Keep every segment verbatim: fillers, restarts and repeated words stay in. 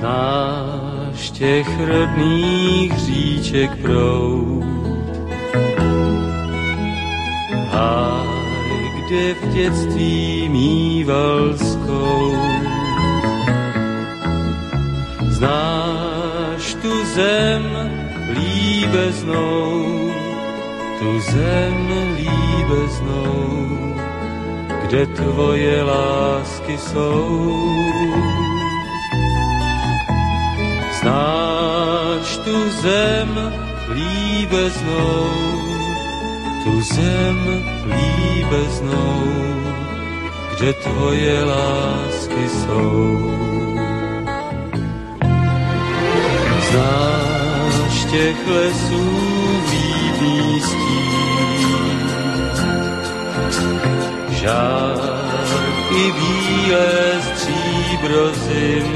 Znáš těch rodných říček proud, háj, kde v dětství mýval zkout. Znáš tu zem líbeznou, tu zem líbeznou, kde tvoje lásky jsou. Znáš tu zem líbeznou, tu zem líbeznou, kde tvoje lásky jsou. Znáš těch lesů líbný stín, žár i bílé stříbro zim.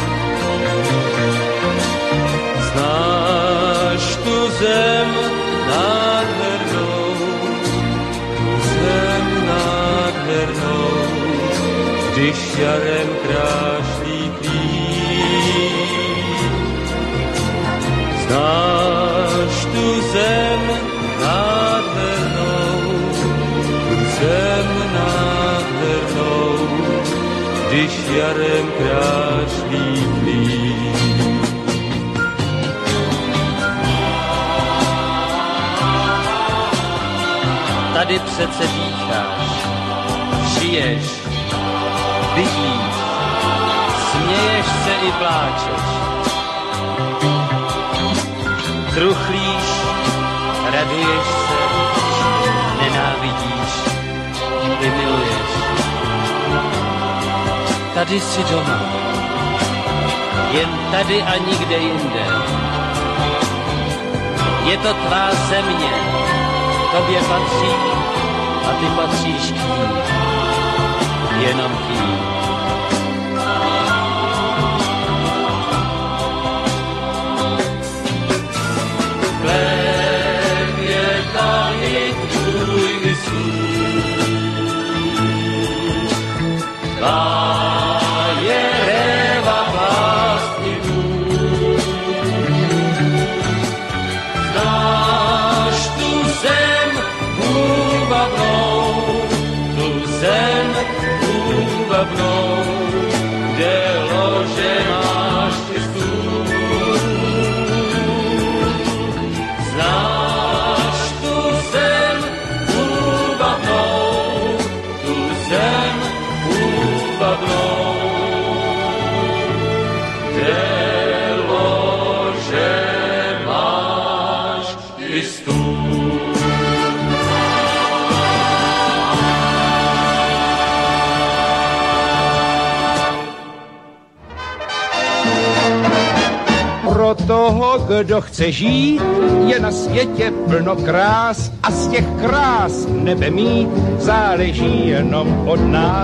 Znáš tu zem nádhernou, tu zem nádhernou, když jarem krášlí klín. Znáš tu zem nádhernou, tu zem nádhernou, když jarem kráčlí klín. Tady přece dýcháš, žiješ, vidíš, směješ se i pláčeš. Truchlíš, raduješ se, nenávidíš i miluješ. Tady jsi doma, jen tady a nikde jinde. Je to tvá země, tobě patří a ty patříš k ní, jenom k ní. Chléb je tady tvůj vysůl, tvá je réva plástnivů. Znáš tu zem úbavnou, tu zem úbavnou, kde lože máš ty stůl. Znáš tu zem úbavnou, tu zem úbavnou, kde lože máš ty stůl. Pro toho, kdo chce žít, je na světě plno krás a z těch krás nebe mít záleží jenom od nás.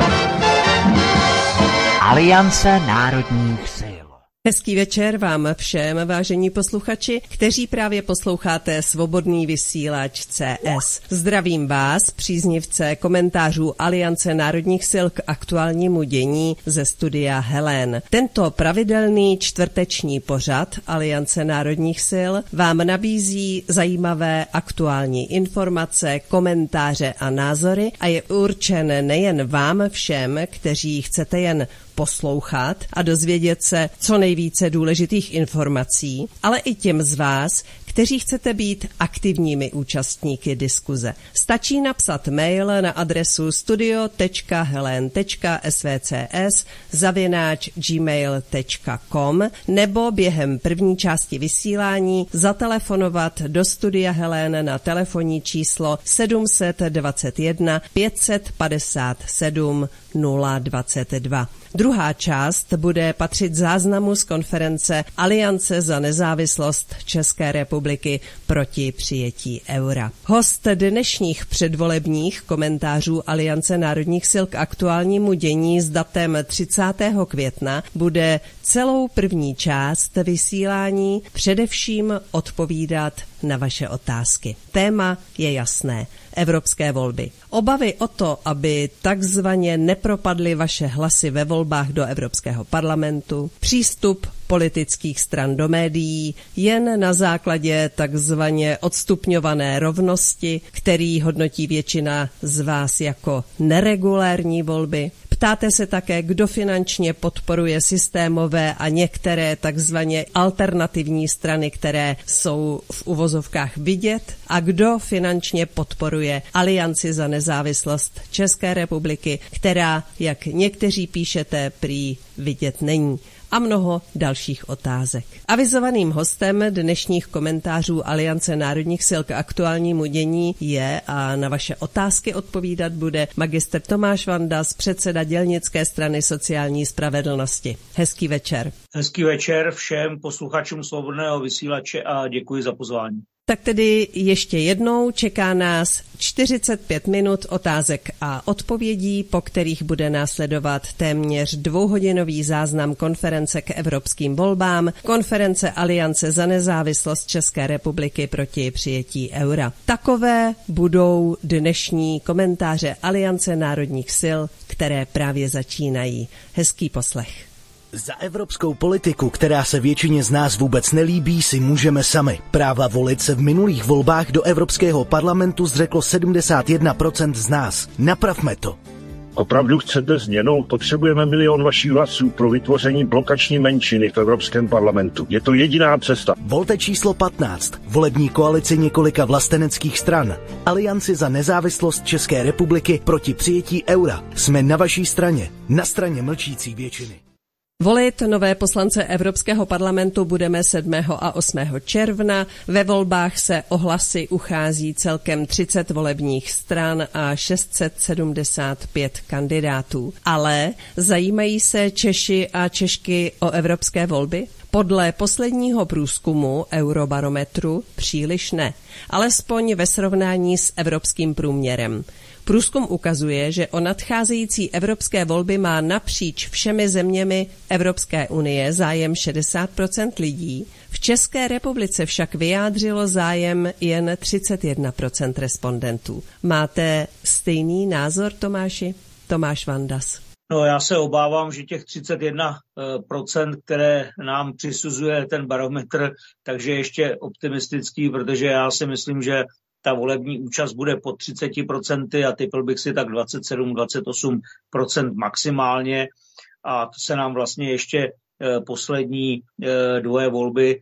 Aliance národních sil. Hezký večer vám všem, vážení posluchači, kteří právě posloucháte Svobodný vysílač C S. Zdravím vás, příznivce komentářů Aliance národních sil k aktuálnímu dění ze studia Helén. Tento pravidelný čtvrteční pořad Aliance národních sil vám nabízí zajímavé aktuální informace, komentáře a názory a je určen nejen vám všem, kteří chcete jen poslouchat a dozvědět se co nejvíce důležitých informací, ale i těm z vás, kteří chcete být aktivními účastníky diskuze. Stačí napsat mail na adresu studio tečka helen tečka svcs zavináč gmail tečka com nebo během první části vysílání zatelefonovat do studia Helén na telefonní číslo sedm set dvacet jedna pět set padesát sedm nula dvacet dva. Druhá část bude patřit záznamu z konference Aliance za nezávislost České republiky proti přijetí eura. Host dnešních předvolebních komentářů Aliance národních sil k aktuálnímu dění s datem třicátého května bude celou první část vysílání především odpovídat na vaše otázky. Téma je jasné. Evropské volby. Obavy o to, aby takzvaně nepropadly vaše hlasy ve volbách do Evropského parlamentu, přístup politických stran do médií jen na základě takzvaně odstupňované rovnosti, který hodnotí většina z vás jako neregulérní volby. Ptáte se také, kdo finančně podporuje systémové a některé takzvaně alternativní strany, které jsou v uvozovkách vidět, a kdo finančně podporuje Alianci za nezávislost České republiky, která, jak někteří píšete, prý vidět není. A mnoho dalších otázek. Avizovaným hostem dnešních komentářů Aliance národních sil k aktuálnímu dění je a na vaše otázky odpovídat bude magistr Tomáš Vandas, předseda dělnické strany sociální spravedlnosti. Hezký večer. Hezký večer všem posluchačům Svobodného vysílače a děkuji za pozvání. Tak tedy ještě jednou čeká nás čtyřicet pět minut otázek a odpovědí, po kterých bude následovat téměř dvouhodinový záznam konference k evropským volbám, konference Aliance za nezávislost České republiky proti přijetí eura. Takové budou dnešní komentáře Aliance národních sil, které právě začínají. Hezký poslech. Za evropskou politiku, která se většině z nás vůbec nelíbí, si můžeme sami. Práva volit se v minulých volbách do Evropského parlamentu zřeklo sedmdesát jedna procent z nás. Napravme to. Opravdu chcete změnu? Potřebujeme milion vašich hlasů pro vytvoření blokační menšiny v Evropském parlamentu. Je to jediná cesta. Volte číslo patnáct. Volební koalici několika vlasteneckých stran. Alianci za nezávislost České republiky proti přijetí eura. Jsme na vaší straně. Na straně mlčící většiny. Volit nové poslance Evropského parlamentu budeme sedmého a osmého června. Ve volbách se o hlasy uchází celkem třicet volebních stran a šest set sedmdesát pět kandidátů. Ale zajímají se Češi a Češky o evropské volby? Podle posledního průzkumu Eurobarometru příliš ne, alespoň ve srovnání s evropským průměrem. Průzkum ukazuje, že o nadcházející evropské volby má napříč všemi zeměmi Evropské unie zájem šedesát procent lidí. V České republice však vyjádřilo zájem jen třicet jedna procent respondentů. Máte stejný názor, Tomáši? Tomáš Vandas. No, já se obávám, že těch třicet jedna procent, které nám přisuzuje ten barometr, takže ještě optimistický, protože já si myslím, že ta volební účast bude pod třicet procent a typl bych si tak dvacet sedm až dvacet osm procent maximálně, a to se nám vlastně ještě poslední dvoje volby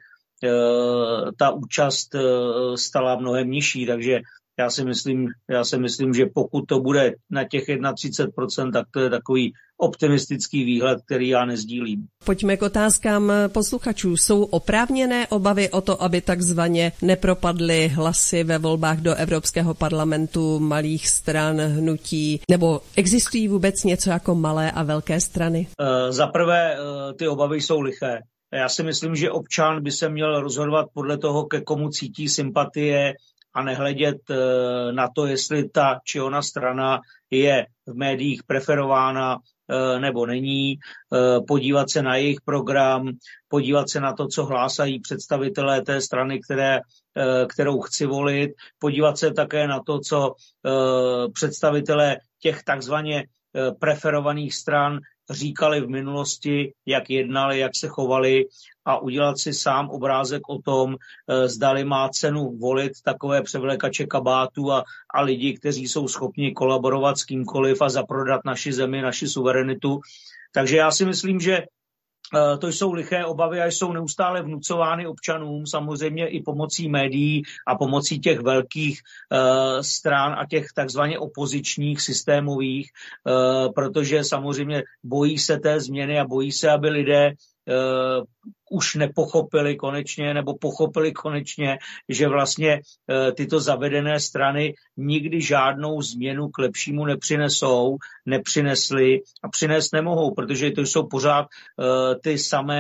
ta účast stala mnohem nižší, takže já si myslím, já si myslím, že pokud to bude na těch třicet jedna procent, tak to je takový optimistický výhled, který já nezdílím. Pojďme k otázkám posluchačů. Jsou oprávněné obavy o to, aby takzvaně nepropadly hlasy ve volbách do Evropského parlamentu malých stran, hnutí, nebo existují vůbec něco jako malé a velké strany? E, za prvé, e, ty obavy jsou liché. Já si myslím, že občan by se měl rozhodovat podle toho, ke komu cítí sympatie, a nehledět na to, jestli ta či ona strana je v médiích preferována nebo není, podívat se na jejich program, podívat se na to, co hlásají představitelé té strany, které, kterou chci volit, podívat se také na to, co představitelé těch takzvaně preferovaných stran říkali v minulosti, jak jednali, jak se chovali, a udělat si sám obrázek o tom, zdali má cenu volit takové převlekače kabátů a, a lidi, kteří jsou schopni kolaborovat s kýmkoliv a zaprodat naši zemi, naši suverenitu. Takže já si myslím, že to jsou liché obavy a jsou neustále vnucovány občanům, samozřejmě i pomocí médií a pomocí těch velkých uh, stran a těch takzvaně opozičních, systémových, uh, protože samozřejmě bojí se té změny a bojí se, aby lidé uh, už nepochopili konečně, nebo pochopili konečně, že vlastně uh, tyto zavedené strany nikdy žádnou změnu k lepšímu nepřinesou, nepřinesly a přinést nemohou, protože to jsou pořád uh, ty samé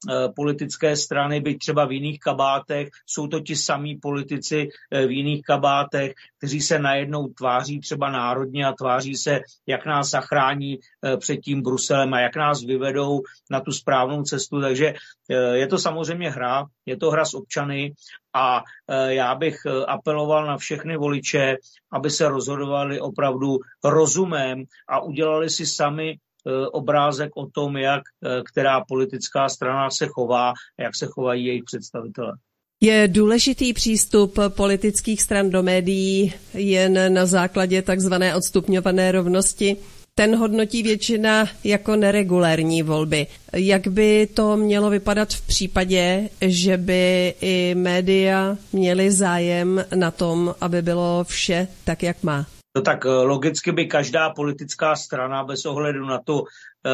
politické strany, byť třeba v jiných kabátech, jsou to ti samí politici v jiných kabátech, kteří se najednou tváří třeba národně a tváří se, jak nás zachrání před tím Bruselem a jak nás vyvedou na tu správnou cestu. Takže je to samozřejmě hra, je to hra s občany a já bych apeloval na všechny voliče, aby se rozhodovali opravdu rozumem a udělali si sami obrázek o tom, jak která politická strana se chová a jak se chovají jejich představitelé. Je důležitý přístup politických stran do médií jen na základě takzvané odstupňované rovnosti? Ten hodnotí většina jako neregulérní volby. Jak by to mělo vypadat v případě, že by i média měly zájem na tom, aby bylo vše tak, jak má? No tak logicky by každá politická strana bez ohledu na to,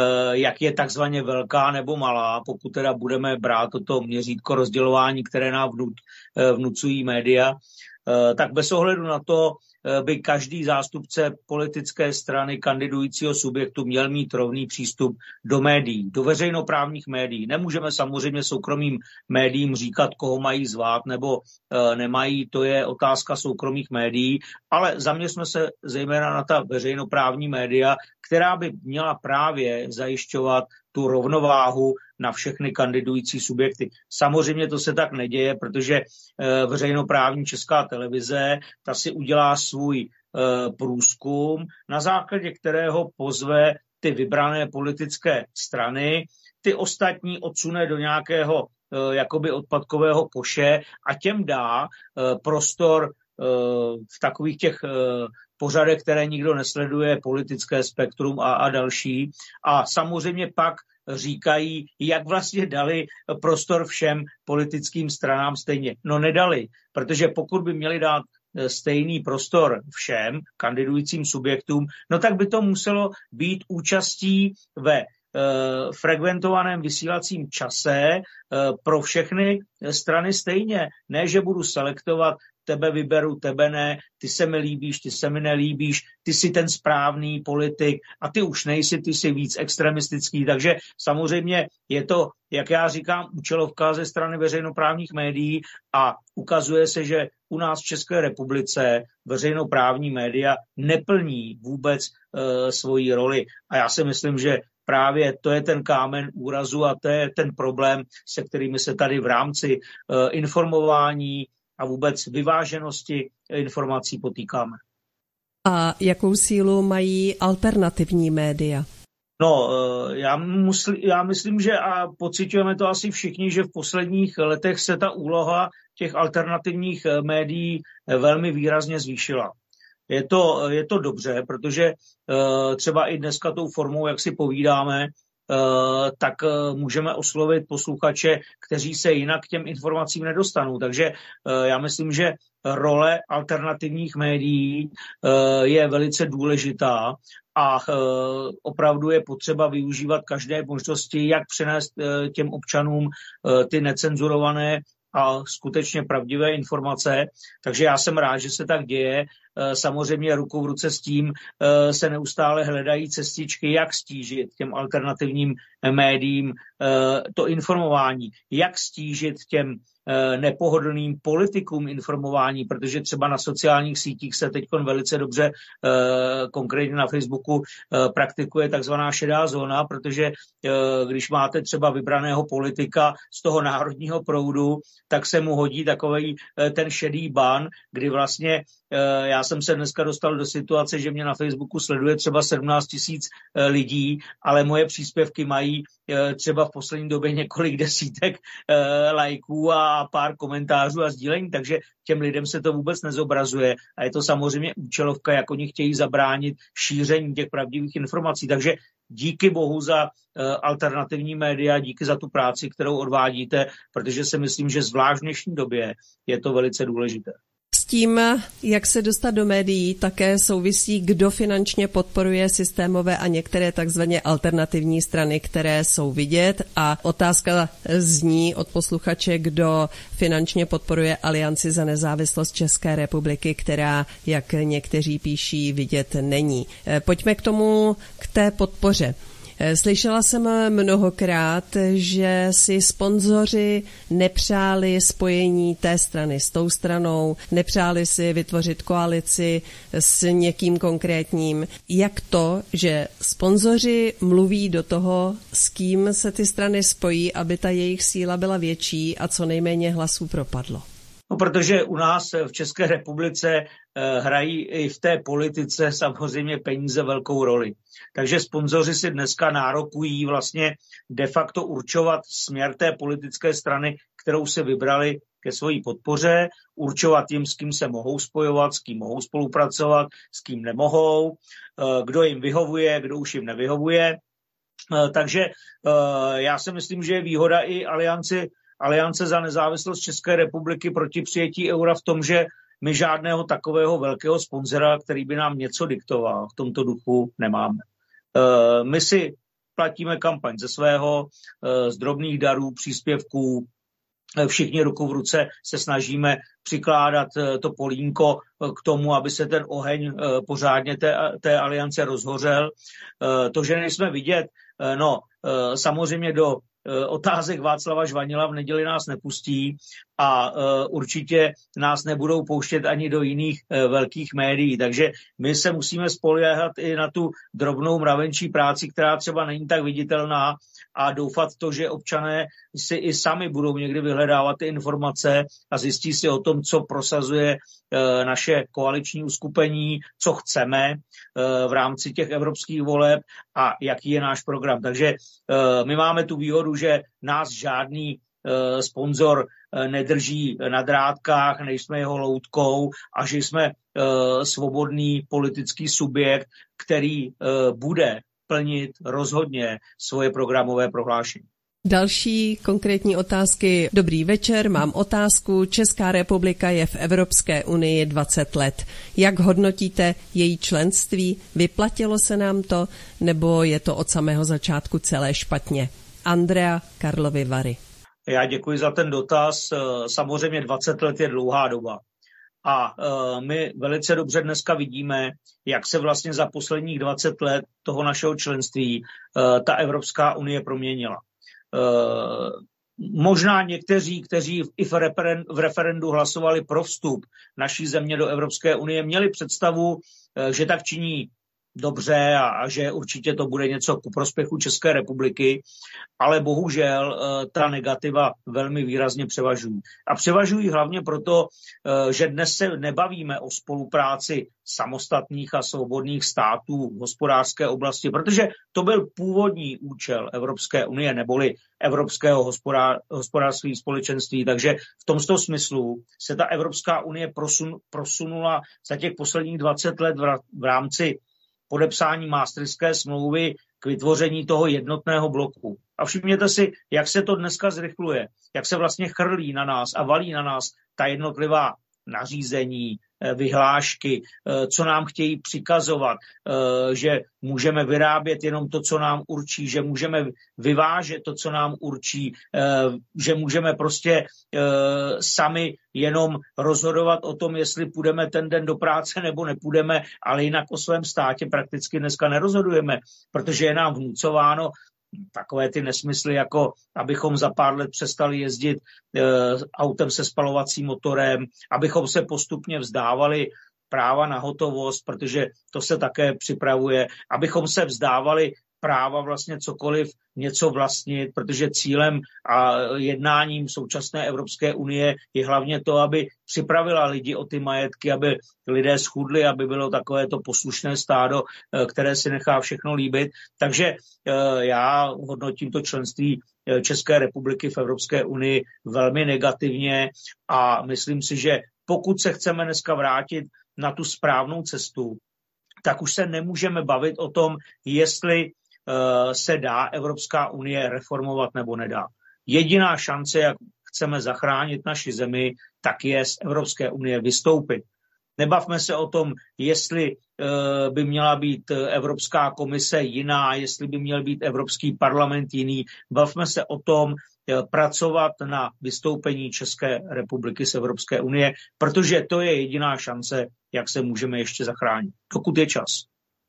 jak je takzvaně velká nebo malá, pokud teda budeme brát toto měřítko rozdělování, které nám vnucují média, tak bez ohledu na to by každý zástupce politické strany kandidujícího subjektu měl mít rovný přístup do médií, do veřejnoprávních médií. Nemůžeme samozřejmě soukromým médiím říkat, koho mají zvát nebo e, nemají, to je otázka soukromých médií, ale zaměřme se zejména na ta veřejnoprávní média, která by měla právě zajišťovat tu rovnováhu na všechny kandidující subjekty. Samozřejmě to se tak neděje, protože e, veřejnoprávní Česká televize, ta si udělá svůj e, průzkum, na základě kterého pozve ty vybrané politické strany, ty ostatní odsune do nějakého e, jakoby odpadkového koše a těm dá e, prostor e, v takových těch e, pořadech, které nikdo nesleduje, politické spektrum a, a další. A samozřejmě pak říkají, jak vlastně dali prostor všem politickým stranám stejně. No nedali, protože pokud by měli dát stejný prostor všem kandidujícím subjektům, no tak by to muselo být účastí ve Uh, frekventovaném vysílacím čase uh, pro všechny strany stejně. Ne, že budu selektovat, tebe vyberu, tebe ne, ty se mi líbíš, ty se mi nelíbíš, ty jsi ten správný politik a ty už nejsi, ty jsi víc extremistický. Takže samozřejmě je to, jak já říkám, účelovka ze strany veřejnoprávních médií a ukazuje se, že u nás v České republice veřejnoprávní média neplní vůbec uh, svoji roli. A já si myslím, že právě to je ten kámen úrazu a to je ten problém, se kterými se tady v rámci uh, informování a vůbec vyváženosti informací potýkáme. A jakou sílu mají alternativní média? No, uh, já, musli, já myslím, že a pociťujeme to asi všichni, že v posledních letech se ta úloha těch alternativních médií velmi výrazně zvýšila. Je to, je to dobře, protože uh, třeba i dneska tou formou, jak si povídáme, uh, tak uh, můžeme oslovit posluchače, kteří se jinak k těm informacím nedostanou. Takže uh, já myslím, že role alternativních médií uh, je velice důležitá a uh, opravdu je potřeba využívat každé možnosti, jak přenést uh, těm občanům uh, ty necenzurované a skutečně pravdivé informace. Takže já jsem rád, že se tak děje. Samozřejmě ruku v ruce s tím se neustále hledají cestičky, jak stížit těm alternativním médiím to informování, jak stížit těm nepohodlným politikům informování, protože třeba na sociálních sítích se teď velice dobře, konkrétně na Facebooku, praktikuje takzvaná šedá zóna, protože když máte třeba vybraného politika z toho národního proudu, tak se mu hodí takový ten šedý ban, kdy vlastně já jsem se dneska dostal do situace, že mě na Facebooku sleduje třeba sedmnáct tisíc lidí, ale moje příspěvky mají třeba v poslední době několik desítek lajků a pár komentářů a sdílení, takže těm lidem se to vůbec nezobrazuje a je to samozřejmě účelovka, jak oni chtějí zabránit šíření těch pravdivých informací. Takže díky bohu za alternativní média, díky za tu práci, kterou odvádíte, protože si myslím, že zvlášť v dnešní době je to velice důležité. S tím, jak se dostat do médií, také souvisí, kdo finančně podporuje systémové a některé takzvaně alternativní strany, které jsou vidět. A otázka zní od posluchače, kdo finančně podporuje Alianci za nezávislost České republiky, která, jak někteří píší, vidět není. Pojďme k tomu, k té podpoře. Slyšela jsem mnohokrát, že si sponzoři nepřáli spojení té strany s tou stranou, nepřáli si vytvořit koalici s někým konkrétním. Jak to, že sponzoři mluví do toho, s kým se ty strany spojí, aby ta jejich síla byla větší a co nejméně hlasů propadlo? No, protože u nás v České republice eh, hrají i v té politice samozřejmě peníze velkou roli. Takže sponzoři si dneska nárokují vlastně de facto určovat směr té politické strany, kterou si vybrali ke své podpoře, určovat jim, s kým se mohou spojovat, s kým mohou spolupracovat, s kým nemohou, eh, kdo jim vyhovuje, kdo už jim nevyhovuje. Eh, takže eh, já si myslím, že je výhoda i alianci Aliance za nezávislost České republiky proti přijetí eura v tom, že my žádného takového velkého sponzora, který by nám něco diktoval, v tomto duchu nemáme. My si platíme kampaň ze svého, z drobných darů, příspěvků, všichni ruku v ruce se snažíme přikládat to polínko k tomu, aby se ten oheň pořádně té, té aliance rozhořel. To, že nejsme vidět, no samozřejmě do otázek Václava Žvanila v neděli nás nepustí a uh, určitě nás nebudou pouštět ani do jiných uh, velkých médií. Takže my se musíme spoléhat i na tu drobnou mravenčí práci, která třeba není tak viditelná a doufat to, že občané si i sami budou někdy vyhledávat ty informace a zjistí si o tom, co prosazuje uh, naše koaliční uskupení, co chceme uh, v rámci těch evropských voleb a jaký je náš program. Takže uh, my máme tu výhodu, že nás žádný uh, sponzor uh, nedrží na drátkách, nejsme jeho loutkou a že jsme uh, svobodný politický subjekt, který uh, bude plnit rozhodně svoje programové prohlášení. Další konkrétní otázky. Dobrý večer, mám otázku. Česká republika je v Evropské unii dvacet let. Jak hodnotíte její členství? Vyplatilo se nám to, nebo je to od samého začátku celé špatně? Andrea, Karlovy Vary. Já děkuji za ten dotaz. Samozřejmě dvacet let je dlouhá doba. A my velice dobře dneska vidíme, jak se vlastně za posledních dvacet let toho našeho členství ta Evropská unie proměnila. Možná někteří, kteří i v, referen- v referendu hlasovali pro vstup naší země do Evropské unie, měli představu, že tak činí dobře a, a že určitě to bude něco ku prospěchu České republiky, ale bohužel ta negativa velmi výrazně převažují. A převažují hlavně proto, že dnes se nebavíme o spolupráci samostatných a svobodných států v hospodářské oblasti, protože to byl původní účel Evropské unie neboli Evropského hospodář, hospodářství společenství. Takže v tomto smyslu se ta Evropská unie prosun, prosunula za těch posledních dvacet let v, v rámci podepsání Maastrichtské smlouvy k vytvoření toho jednotného bloku. A všimněte si, jak se to dneska zrychluje, jak se vlastně chrlí na nás a valí na nás ta jednotlivá nařízení, vyhlášky, co nám chtějí přikazovat, že můžeme vyrábět jenom to, co nám určí, že můžeme vyvážet to, co nám určí, že můžeme prostě sami jenom rozhodovat o tom, jestli půjdeme ten den do práce nebo nepůjdeme, ale jinak o svém státě prakticky dneska nerozhodujeme, protože je nám vnucováno takové ty nesmysly, jako abychom za pár let přestali jezdit e, autem se spalovacím motorem, abychom se postupně vzdávali práva na hotovost, protože to se také připravuje, abychom se vzdávali práva vlastně cokoliv něco vlastnit, protože cílem a jednáním současné Evropské unie je hlavně to, aby připravila lidi o ty majetky, aby lidé schudli, aby bylo takové to poslušné stádo, které si nechá všechno líbit. Takže já hodnotím to členství České republiky v Evropské unii velmi negativně a myslím si, že pokud se chceme dneska vrátit na tu správnou cestu, tak už se nemůžeme bavit o tom, jestli se dá Evropská unie reformovat nebo nedá. Jediná šance, jak chceme zachránit naši zemi, tak je z Evropské unie vystoupit. Nebavme se o tom, jestli by měla být Evropská komise jiná, jestli by měl být Evropský parlament jiný. Bavme se o tom, pracovat na vystoupení České republiky z Evropské unie, protože to je jediná šance, jak se můžeme ještě zachránit, dokud je čas.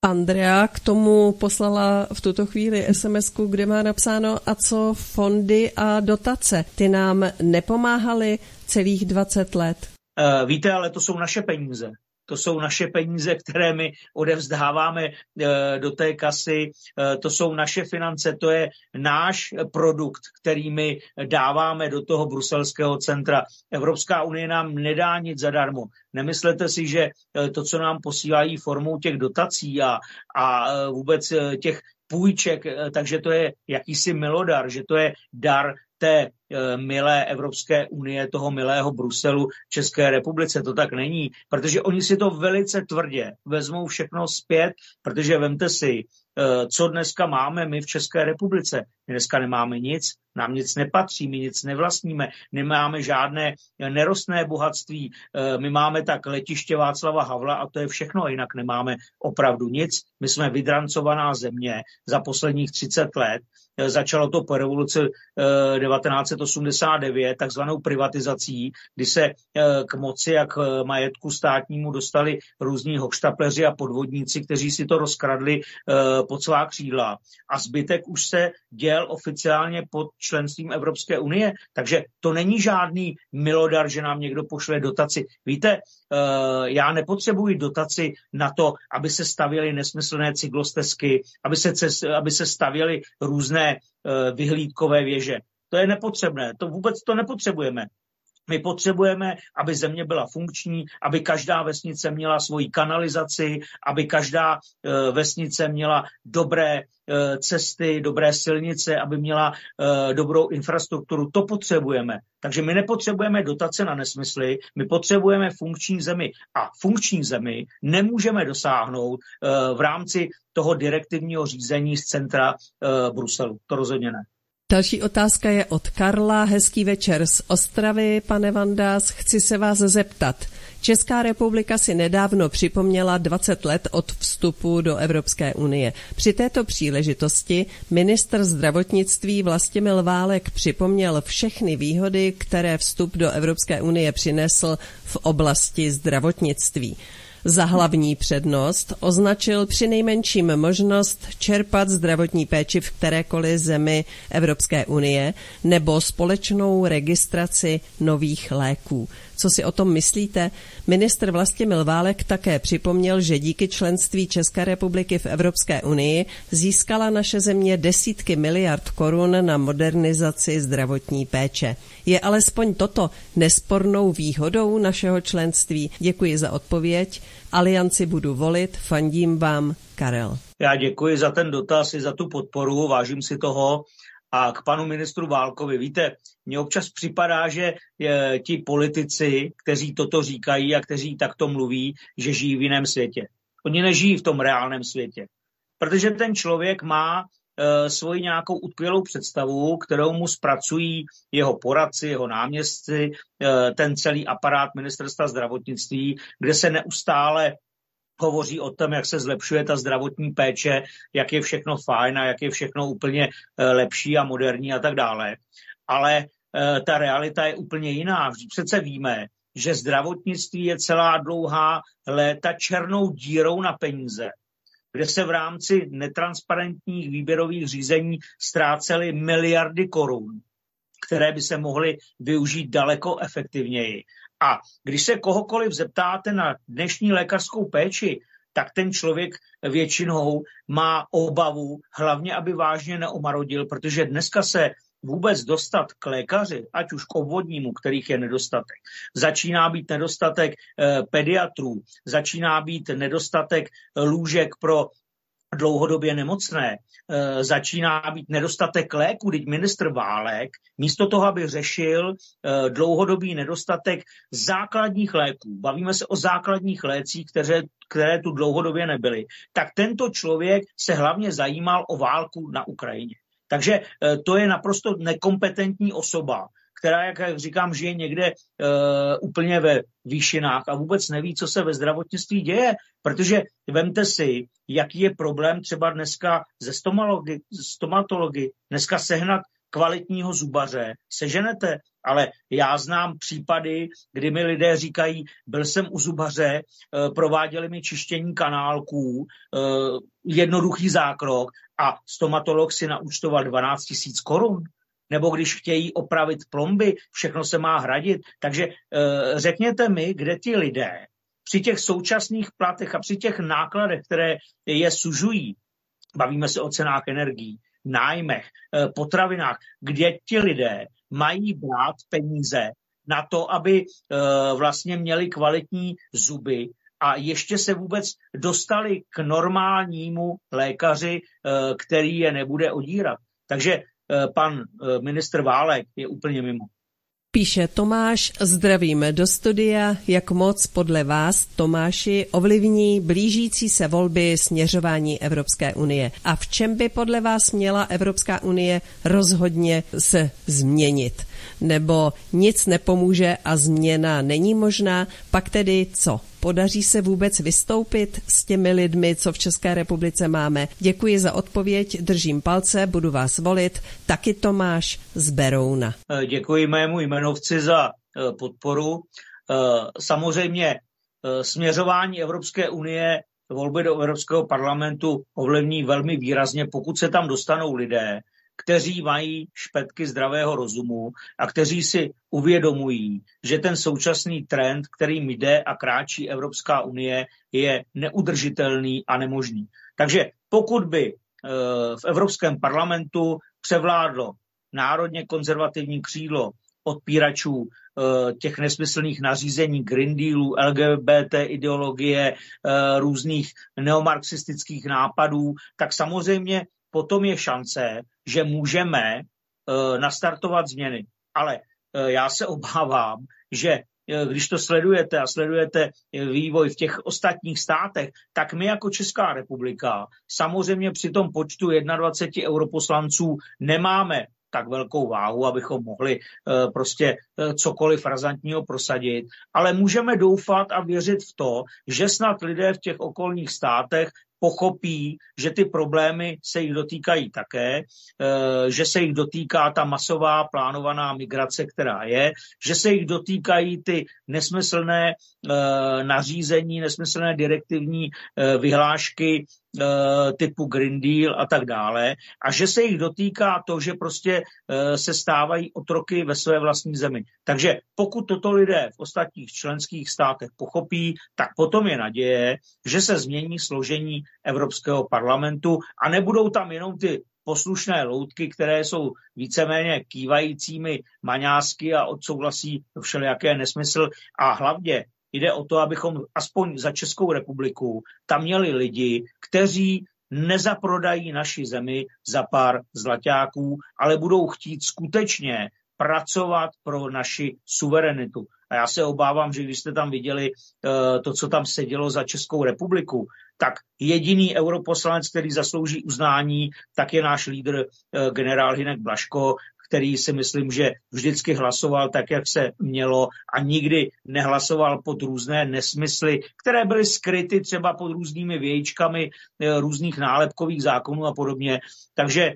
Andrea k tomu poslala v tuto chvíli es em esku, kde má napsáno, a co fondy a dotace? Ty nám nepomáhaly celých dvacet let. Uh, víte, ale to jsou naše peníze. To jsou naše peníze, které my odevzdáváme do té kasy, to jsou naše finance, to je náš produkt, který my dáváme do toho bruselského centra. Evropská unie nám nedá nic zadarmo. Nemyslete si, že to, co nám posílají formou těch dotací a, a vůbec těch půjček, takže to je jakýsi milodar, že to je dar té milé Evropské unie, toho milého Bruselu České republice. To tak není, protože oni si to velice tvrdě vezmou všechno zpět, protože vemte si, co dneska máme my v České republice. My dneska nemáme nic, nám nic nepatří, my nic nevlastníme, nemáme žádné nerostné bohatství, my máme tak letiště Václava Havla a to je všechno, jinak nemáme opravdu nic. My jsme vydrancovaná země za posledních třicet let. Začalo to po revoluci devatenáct set osmdesát devět takzvanou privatizací, kdy se k moci a k majetku státnímu dostali různí hochštapleři a podvodníci, kteří si to rozkradli pod svá křídla. A zbytek už se děl oficiálně pod členstvím Evropské unie, takže to není žádný milodar, že nám někdo pošle dotaci. Víte, já nepotřebuji dotaci na to, aby se stavěly nesmyslné cyklostezky, aby se, aby se stavěly různé vyhlídkové věže. To je nepotřebné, to vůbec to nepotřebujeme. My potřebujeme, aby země byla funkční, aby každá vesnice měla svoji kanalizaci, aby každá e, vesnice měla dobré e, cesty, dobré silnice, aby měla e, dobrou infrastrukturu. To potřebujeme. Takže my nepotřebujeme dotace na nesmysly, my potřebujeme funkční zemi. A funkční zemi nemůžeme dosáhnout e, v rámci toho direktivního řízení z centra e, Bruselu. To rozhodně ne. Další otázka je od Karla. Hezký večer z Ostravy, pane Vandas. Chci se vás zeptat. Česká republika si nedávno připomněla dvacet let od vstupu do Evropské unie. Při této příležitosti ministr zdravotnictví Vlastimil Válek připomněl všechny výhody, které vstup do Evropské unie přinesl v oblasti zdravotnictví. Za hlavní přednost označil přinejmenším možnost čerpat zdravotní péči v kterékoliv zemi Evropské unie nebo společnou registraci nových léků. Co si o tom myslíte? Ministr Vlastimil Válek také připomněl, že díky členství České republiky v Evropské unii získala naše země desítky miliard korun na modernizaci zdravotní péče. Je alespoň toto nespornou výhodou našeho členství? Děkuji za odpověď. Alianci budu volit, fandím vám, Karel. Já děkuji za ten dotaz i za tu podporu, vážím si toho. A k panu ministru Válkovi, víte, mně občas připadá, že je, ti politici, kteří toto říkají a kteří takto mluví, že žijí v jiném světě. Oni nežijí v tom reálném světě, protože ten člověk má e, svoji nějakou utkvělou představu, kterou mu zpracují jeho poradci, jeho náměstci, e, ten celý aparát ministerstva zdravotnictví, kde se neustále hovoří o tom, jak se zlepšuje ta zdravotní péče, jak je všechno fajn a jak je všechno úplně lepší a moderní a tak dále. Ale ta realita je úplně jiná. Přece víme, že zdravotnictví je celá dlouhá léta černou dírou na peníze, kde se v rámci netransparentních výběrových řízení ztrácely miliardy korun, které by se mohly využít daleko efektivněji. A když se kohokoliv zeptáte na dnešní lékařskou péči, tak ten člověk většinou má obavu, hlavně aby vážně neomarodil, protože dneska se vůbec dostat k lékaři, ať už k obvodnímu, kterých je nedostatek, začíná být nedostatek eh, pediatrů, začíná být nedostatek lůžek pro dlouhodobě nemocné, e, začíná být nedostatek léku, teď ministr Válek, místo toho, aby řešil e, dlouhodobý nedostatek základních léků, bavíme se o základních lécích, které, které tu dlouhodobě nebyly, tak tento člověk se hlavně zajímal o válku na Ukrajině. Takže e, to je naprosto nekompetentní osoba, která, jak říkám, žije někde e, úplně ve výšinách a vůbec neví, co se ve zdravotnictví děje, protože vemte si, jaký je problém třeba dneska ze stomatology, stomatology dneska sehnat kvalitního zubaře seženete. Ale já znám případy, kdy mi lidé říkají, byl jsem u zubaře, prováděli mi čištění kanálků, jednoduchý zákrok a stomatolog si naúčtoval dvanáct tisíc korun. Nebo když chtějí opravit plomby, všechno se má hradit. Takže řekněte mi, kde ti lidé při těch současných platech a při těch nákladech, které je sužují, bavíme se o cenách energií, nájmech, potravinách, kde ti lidé mají brát peníze na to, aby vlastně měli kvalitní zuby a ještě se vůbec dostali k normálnímu lékaři, který je nebude odírat. Takže pan ministr Válek je úplně mimo. Píše Tomáš, zdravím do studia, jak moc podle vás, Tomáši, ovlivní blížící se volby směřování Evropské unie a v čem by podle vás měla Evropská unie rozhodně se změnit? Nebo nic nepomůže a změna není možná, pak tedy co? Podaří se vůbec vystoupit s těmi lidmi, co v České republice máme? Děkuji za odpověď, držím palce, budu vás volit. Taky Tomáš z Berouna. Děkuji mému jmenovci za podporu. Samozřejmě směřování Evropské unie, volby do Evropského parlamentu ovlivní velmi výrazně, pokud se tam dostanou lidé, kteří mají špetky zdravého rozumu a kteří si uvědomují, že ten současný trend, kterým jde a kráčí Evropská unie, je neudržitelný a nemožný. Takže pokud by v Evropském parlamentu převládlo národně konzervativní křídlo odpíračů těch nesmyslných nařízení Green Dealu, L G B T ideologie, různých neomarxistických nápadů, tak samozřejmě potom je šance, že můžeme uh, nastartovat změny. Ale uh, já se obávám, že uh, když to sledujete a sledujete vývoj v těch ostatních státech, tak my jako Česká republika samozřejmě při tom počtu dvacet jedna europoslanců nemáme tak velkou váhu, abychom mohli uh, prostě uh, cokoliv razantního prosadit, ale můžeme doufat a věřit v to, že snad lidé v těch okolních státech pochopí, že ty problémy se jich dotýkají také, že se jich dotýká ta masová plánovaná migrace, která je, že se jich dotýkají ty nesmyslné nařízení, nesmyslné direktivní vyhlášky typu Green Deal a tak dále a že se jich dotýká to, že prostě se stávají otroky ve své vlastní zemi. Takže pokud toto lidé v ostatních členských státech pochopí, tak potom je naděje, že se změní složení Evropského parlamentu a nebudou tam jenom ty poslušné loutky, které jsou víceméně kývajícími maňásky a odsouhlasí všelijaké nesmysl a hlavně jde o to, abychom aspoň za Českou republiku tam měli lidi, kteří nezaprodají naši zemi za pár zlaťáků, ale budou chtít skutečně pracovat pro naši suverenitu. A já se obávám, že když jste tam viděli uh, to, co tam se dělo za Českou republiku, tak jediný europoslanec, který zaslouží uznání, tak je náš lídr uh, generál Hynek Blažko, který si myslím, že vždycky hlasoval tak, jak se mělo a nikdy nehlasoval pod různé nesmysly, které byly skryty třeba pod různými vějíčkami uh, různých nálepkových zákonů a podobně. Takže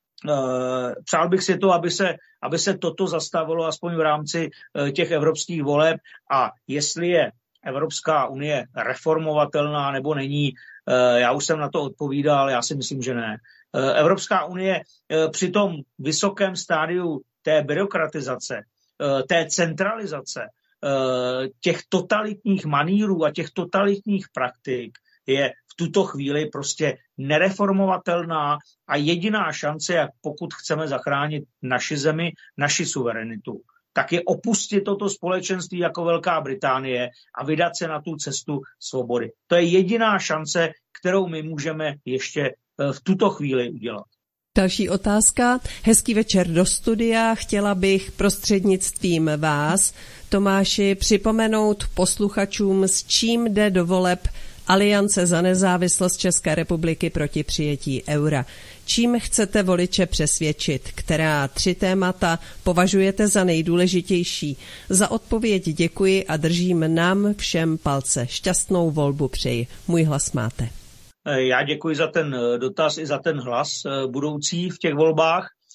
Uh, přál bych si to, aby se, aby se toto zastavilo aspoň v rámci uh, těch evropských voleb a jestli je Evropská unie reformovatelná nebo není, uh, já už jsem na to odpovídal, já si myslím, že ne. Uh, Evropská unie uh, při tom vysokém stádiu té byrokratizace, uh, té centralizace, uh, těch totalitních manýrů a těch totalitních praktik je v tuto chvíli prostě nereformovatelná a jediná šance, jak pokud chceme zachránit naši zemi, naši suverenitu, tak je opustit toto společenství jako Velká Británie a vydat se na tu cestu svobody. To je jediná šance, kterou my můžeme ještě v tuto chvíli udělat. Další otázka. Hezký večer do studia. Chtěla bych prostřednictvím vás, Tomáši, připomenout posluchačům, s čím jde do voleb Aliance za nezávislost České republiky proti přijetí eura. Čím chcete voliče přesvědčit? Která tři témata považujete za nejdůležitější? Za odpověď děkuji a držím nám všem palce. Šťastnou volbu přeji. Můj hlas máte. Já děkuji za ten dotaz i za ten hlas budoucí v těch volbách.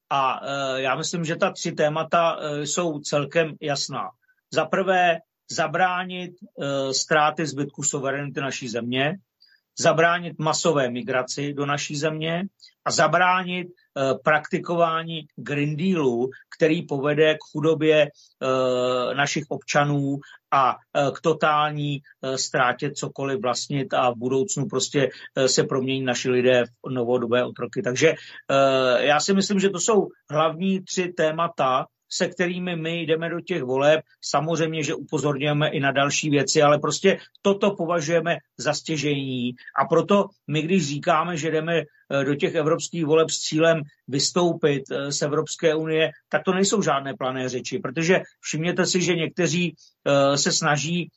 A já myslím, že ta tři témata jsou celkem jasná. Za prvé zabránit ztráty zbytku suverenity naší země, zabránit masové migraci do naší země a zabránit eh, praktikování Green Dealu, který povede k chudobě eh, našich občanů a eh, k totální eh, ztrátě cokoliv vlastnit a v budoucnu prostě eh, se promění naši lidé v novodobé otroky. Takže eh, já si myslím, že to jsou hlavní tři témata, se kterými my jdeme do těch voleb. Samozřejmě, že upozorňujeme i na další věci, ale prostě toto považujeme za stěžejní. A proto my, když říkáme, že jdeme do těch evropských voleb s cílem vystoupit z Evropské unie, tak to nejsou žádné plané řeči, protože všimněte si, že někteří se snaží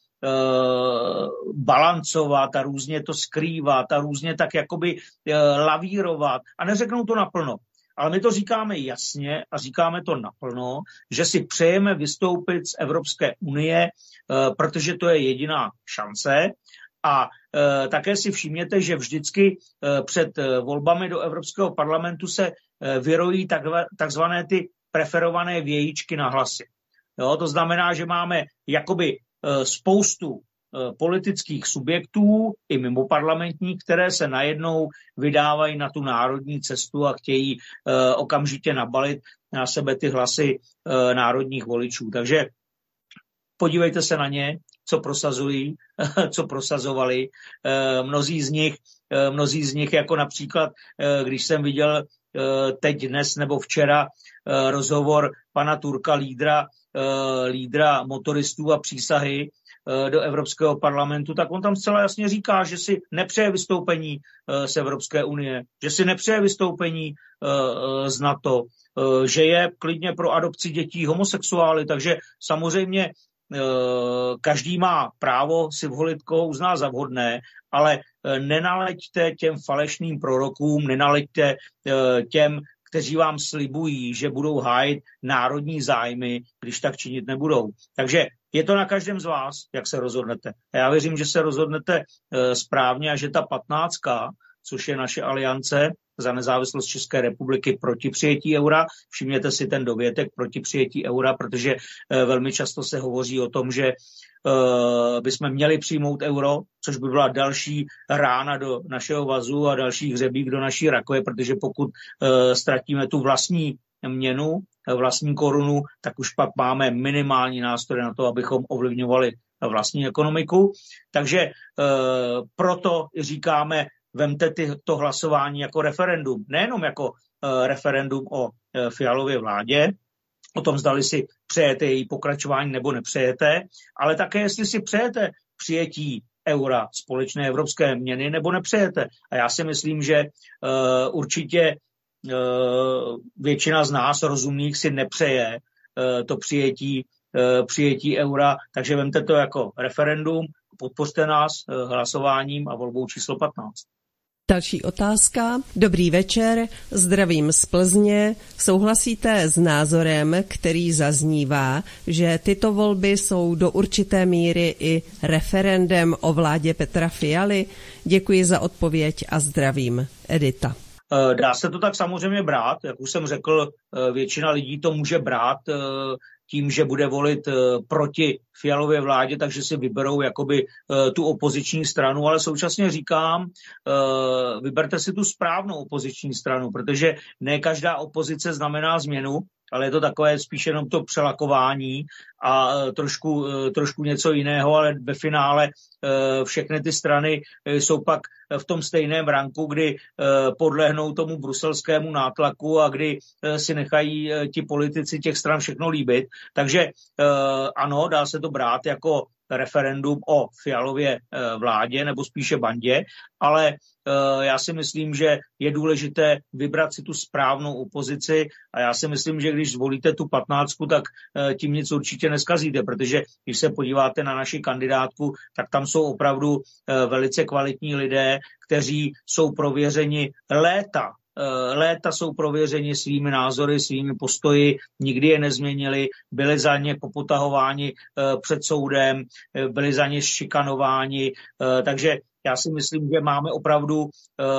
balancovat a různě to skrývat a různě tak jakoby lavírovat a neřeknou to naplno. Ale my to říkáme jasně a říkáme to naplno, že si přejeme vystoupit z Evropské unie, protože to je jediná šance. A také si všimněte, že vždycky před volbami do Evropského parlamentu se vyrojí takzvané ty preferované vějíčky na hlasy. Jo, to znamená, že máme jakoby spoustu politických subjektů i mimo parlamentní, které se najednou vydávají na tu národní cestu a chtějí uh, okamžitě nabalit na sebe ty hlasy uh, národních voličů. Takže podívejte se na ně, co prosazují, co prosazovali. Uh, mnozí z nich, uh, mnozí z nich, jako například, uh, když jsem viděl uh, teď dnes nebo včera uh, rozhovor pana Turka, lídra, uh, lídra motoristů a přísahy, do Evropského parlamentu, tak on tam zcela jasně říká, že si nepřeje vystoupení z Evropské unie, že si nepřeje vystoupení z NATO, že je klidně pro adopci dětí homosexuály, takže samozřejmě každý má právo si volit, koho uzná za vhodné, ale nenaleďte těm falešným prorokům, nenaleďte těm, kteří vám slibují, že budou hájit národní zájmy, když tak činit nebudou. Takže je to na každém z vás, jak se rozhodnete. A já věřím, že se rozhodnete e, správně a že ta patnáctka, což je naše aliance za nezávislost České republiky proti přijetí eura, všimněte si ten dovětek proti přijetí eura, protože e, velmi často se hovoří o tom, že e, bychom měli přijmout euro, což by byla další rána do našeho vazu a další hřebík do naší rakve, protože pokud e, ztratíme tu vlastní měnu, vlastní korunu, tak už pak máme minimální nástroje na to, abychom ovlivňovali vlastní ekonomiku. Takže e, proto říkáme, vemte ty, to hlasování jako referendum. Nejenom jako e, referendum o e, Fialově vládě, o tom zdali si přejete její pokračování nebo nepřejete, ale také jestli si přejete přijetí eura, společné evropské měny, nebo nepřejete. A já si myslím, že e, určitě většina z nás rozumných si nepřeje to přijetí, přijetí eura, takže vemte to jako referendum, podpořte nás hlasováním a volbou číslo patnáct. Další otázka. Dobrý večer, zdravím z Plzně. Souhlasíte s názorem, který zaznívá, že tyto volby jsou do určité míry i referendem o vládě Petra Fialy? Děkuji za odpověď a zdravím. Edita. Dá se to tak samozřejmě brát, jak už jsem řekl, většina lidí to může brát tím, že bude volit proti Fialově vládě, takže si vyberou jakoby tu opoziční stranu, ale současně říkám, vyberte si tu správnou opoziční stranu, protože ne každá opozice znamená změnu, ale je to takové spíš jenom to přelakování a trošku, trošku něco jiného, ale ve finále všechny ty strany jsou pak v tom stejném ranku, kdy podlehnou tomu bruselskému nátlaku a kdy si nechají ti politici těch stran všechno líbit. Takže ano, dá se to brát jako referendum o Fialově vládě nebo spíše bandě, ale já si myslím, že je důležité vybrat si tu správnou opozici a já si myslím, že když zvolíte tu patnáctku, tak tím nic určitě neskazíte, protože když se podíváte na naši kandidátku, tak tam jsou opravdu velice kvalitní lidé, kteří jsou prověřeni léta. Léta jsou prověřeni svými názory, svými postoji, nikdy je nezměnili, byli za ně popotahováni před soudem, byli za ně šikanováni, takže já si myslím, že máme opravdu uh,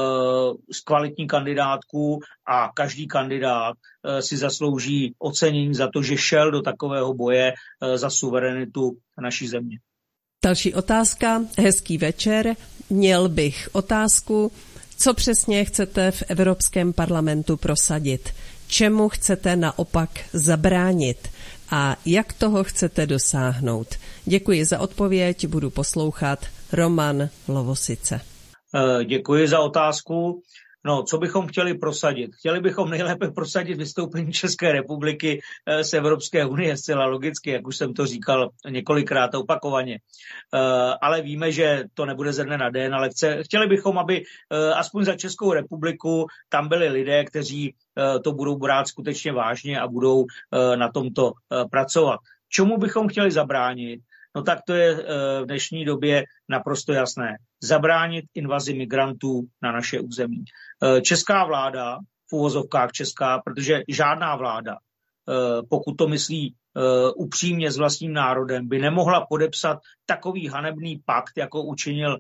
kvalitní kandidátku a každý kandidát uh, si zaslouží ocenění za to, že šel do takového boje uh, za suverenitu naší země. Další otázka. Hezký večer. Měl bych otázku, co přesně chcete v Evropském parlamentu prosadit? Čemu chcete naopak zabránit? A jak toho chcete dosáhnout? Děkuji za odpověď, budu poslouchat. Roman Lovosice. Děkuji za otázku. No, co bychom chtěli prosadit? Chtěli bychom nejlépe prosadit vystoupení České republiky z Evropské unie, zcela logicky, jak už jsem to říkal několikrát opakovaně. Ale víme, že to nebude ze dne na den, ale chce, chtěli bychom, aby aspoň za Českou republiku tam byli lidé, kteří to budou brát skutečně vážně a budou na tomto pracovat. Čemu bychom chtěli zabránit? No tak to je v dnešní době naprosto jasné. Zabránit invazi migrantů na naše území. Česká vláda, v uvozovkách česká, protože žádná vláda, pokud to myslí upřímně s vlastním národem, by nemohla podepsat takový hanebný pakt, jako učinil,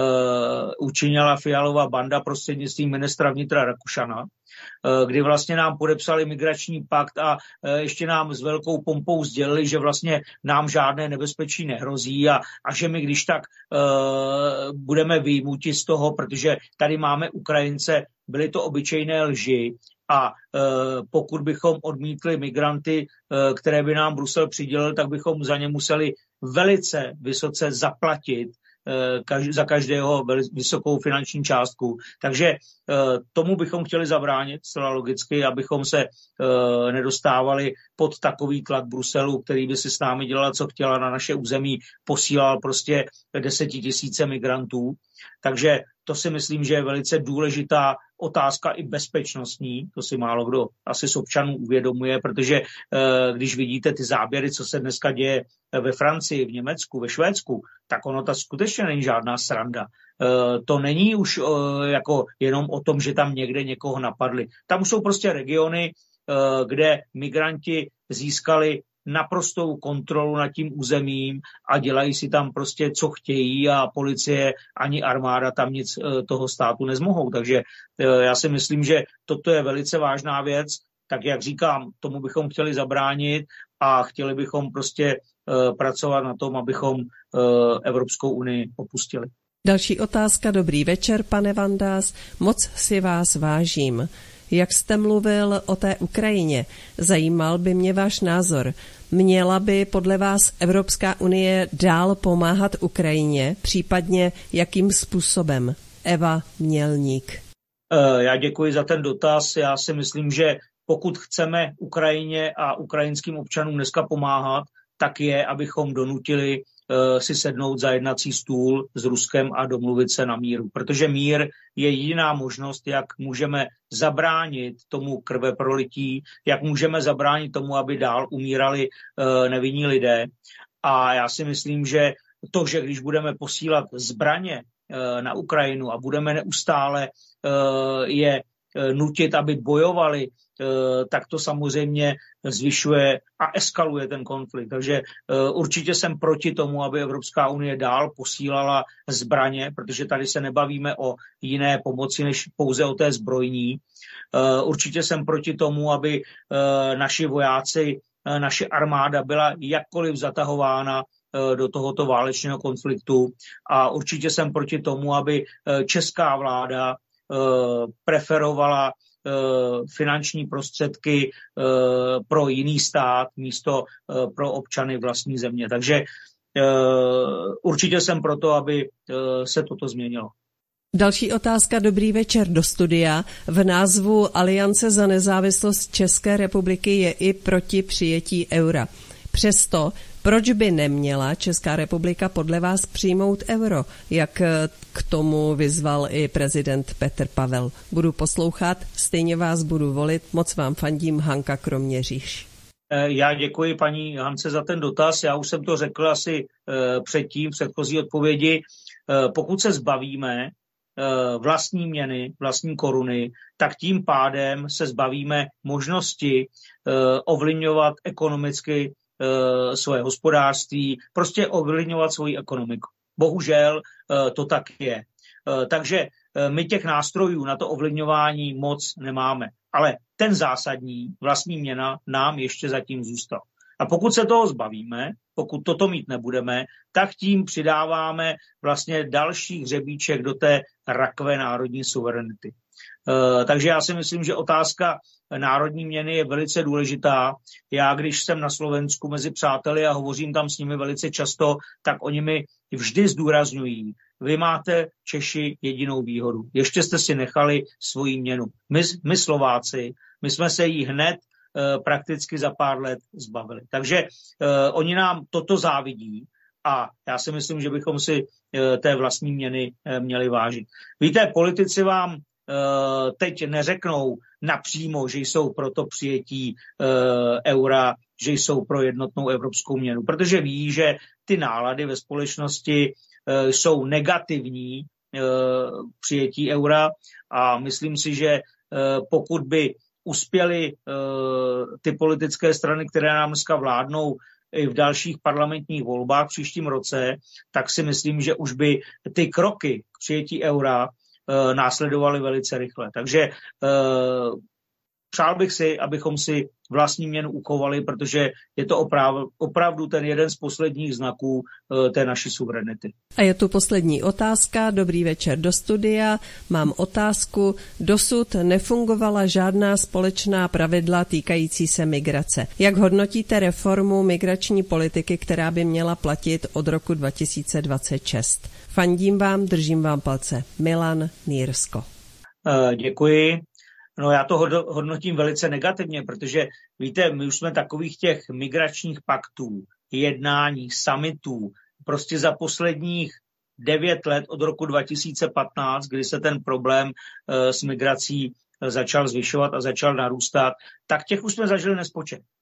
učinila Fialova banda prostřednictvím ministra vnitra Rakušana, kdy vlastně nám podepsali migrační pakt a ještě nám s velkou pompou sdělili, že vlastně nám žádné nebezpečí nehrozí a, a že my když tak uh, budeme vyjmuti z toho, protože tady máme Ukrajince, byly to obyčejné lži a uh, pokud bychom odmítli migranty, uh, které by nám Brusel přidělil, tak bychom za ně museli velice vysoce zaplatit za každého vysokou finanční částku. Takže tomu bychom chtěli zabránit zcela logicky, abychom se nedostávali pod takový tlak Bruselu, který by si s námi dělal, co chtěla na naše území, posílal prostě desetitisíce migrantů. Takže to si myslím, že je velice důležitá otázka i bezpečnostní, to si málo kdo asi z občanů uvědomuje, protože když vidíte ty záběry, co se dneska děje ve Francii, v Německu, ve Švédsku, tak ono to skutečně není žádná sranda. To není už jako jenom o tom, že tam někde někoho napadli. Tam jsou prostě regiony, kde migranti získali naprostou kontrolu nad tím územím a dělají si tam prostě, co chtějí a policie ani armáda tam nic toho státu nezmohou. Takže já si myslím, že toto je velice vážná věc. Tak jak říkám, tomu bychom chtěli zabránit a chtěli bychom prostě pracovat na tom, abychom Evropskou unii opustili. Další otázka. Dobrý večer, pane Vandás. Moc si vás vážím. Jak jste mluvil o té Ukrajině, zajímal by mě váš názor. Měla by podle vás Evropská unie dál pomáhat Ukrajině, případně jakým způsobem? Eva Mělník. Já děkuji za ten dotaz. Já si myslím, že pokud chceme Ukrajině a ukrajinským občanům dneska pomáhat, tak je, abychom donutili uh, si sednout za jednací stůl s Ruskem a domluvit se na míru. Protože mír je jediná možnost, jak můžeme zabránit tomu krveprolití, jak můžeme zabránit tomu, aby dál umírali uh, nevinní lidé. A já si myslím, že to, že když budeme posílat zbraně uh, na Ukrajinu a budeme neustále uh, je nutit, aby bojovali, tak to samozřejmě zvyšuje a eskaluje ten konflikt. Takže určitě jsem proti tomu, aby Evropská unie dál posílala zbraně, protože tady se nebavíme o jiné pomoci, než pouze o té zbrojní. Určitě jsem proti tomu, aby naši vojáci, naše armáda byla jakkoliv zatahována do tohoto válečného konfliktu a určitě jsem proti tomu, aby česká vláda preferovala finanční prostředky pro jiný stát místo pro občany vlastní země. Takže určitě jsem proto, aby se toto změnilo. Další otázka. Dobrý večer do studia. V názvu Aliance za nezávislost České republiky je i proti přijetí eura. Přesto, proč by neměla Česká republika podle vás přijmout euro, jak k tomu vyzval i prezident Petr Pavel? Budu poslouchat, stejně vás budu volit, moc vám fandím, Hanka Kroměříž. Já děkuji paní Hance za ten dotaz, já už jsem to řekl asi předtím, v předchozí odpovědi. Pokud se zbavíme vlastní měny, vlastní koruny, tak tím pádem se zbavíme možnosti ovlivňovat ekonomicky svoje hospodářství, prostě ovlivňovat svoji ekonomiku. Bohužel to tak je. Takže my těch nástrojů na to ovlivňování moc nemáme. Ale ten zásadní, vlastní měna, nám ještě zatím zůstal. A pokud se toho zbavíme, pokud toto mít nebudeme, tak tím přidáváme vlastně další hřebíček do té rakve národní suverenity. E, takže já si myslím, že otázka národní měny je velice důležitá. Já, když jsem na Slovensku mezi přáteli a hovořím tam s nimi velice často, tak oni mi vždy zdůrazňují, vy máte Češi jedinou výhodu. Ještě jste si nechali svoji měnu. My, my Slováci, my jsme se jí hned prakticky za pár let zbavili. Takže uh, oni nám toto závidí a já si myslím, že bychom si uh, té vlastní měny uh, měli vážit. Víte, politici vám uh, teď neřeknou napřímo, že jsou pro to přijetí uh, eura, že jsou pro jednotnou evropskou měnu, protože ví, že ty nálady ve společnosti uh, jsou negativní uh, přijetí eura a myslím si, že uh, pokud by uspěly uh, ty politické strany, které nám dneska vládnou i v dalších parlamentních volbách v příštím roce, tak si myslím, že už by ty kroky k přijetí eura uh, následovaly velice rychle. Takže uh, přál bych si, abychom si vlastní měnu uchovali, protože je to oprav, opravdu ten jeden z posledních znaků uh, té naší suverenity. A je tu poslední otázka. Dobrý večer do studia. Mám otázku. Dosud nefungovala žádná společná pravidla týkající se migrace. Jak hodnotíte reformu migrační politiky, která by měla platit od roku dva tisíce dvacet šest? Fandím vám, držím vám palce. Milan Nýrsko. Uh, děkuji. No já to hodnotím velice negativně, protože víte, my už jsme takových těch migračních paktů, jednání, summitů, prostě za posledních devět let od roku dva tisíce patnáct, kdy se ten problém e, s migrací začal zvyšovat a začal narůstat, tak těch už jsme zažili nespočet. E,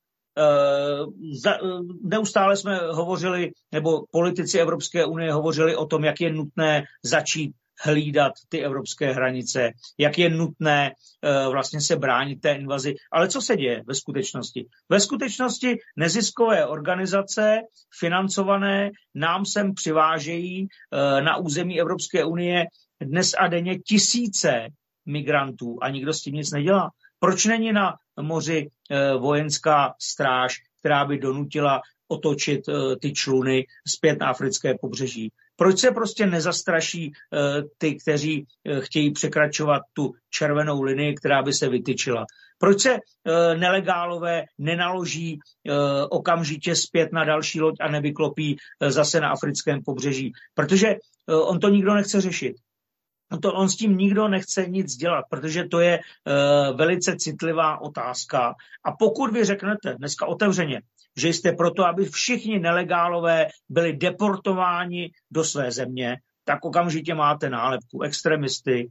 za, neustále jsme hovořili, nebo politici Evropské unie hovořili o tom, jak je nutné začít hlídat ty evropské hranice, jak je nutné uh, vlastně se bránit té invazi. Ale co se děje ve skutečnosti? Ve skutečnosti neziskové organizace financované nám sem přivážejí uh, na území Evropské unie dnes a denně tisíce migrantů a nikdo s tím nic nedělá. Proč není na moři uh, vojenská stráž, která by donutila otočit uh, ty čluny zpět na africké pobřeží? Proč se prostě nezastraší uh, ty, kteří uh, chtějí překračovat tu červenou linii, která by se vytyčila? Proč se uh, nelegálové nenaloží uh, okamžitě zpět na další loď a nevyklopí uh, zase na africkém pobřeží? Protože uh, on to nikdo nechce řešit. On, to, on s tím nikdo nechce nic dělat, protože to je uh, velice citlivá otázka. A pokud vy řeknete dneska otevřeně, že jste proto, aby všichni nelegálové byli deportováni do své země, tak okamžitě máte nálepku extremisty,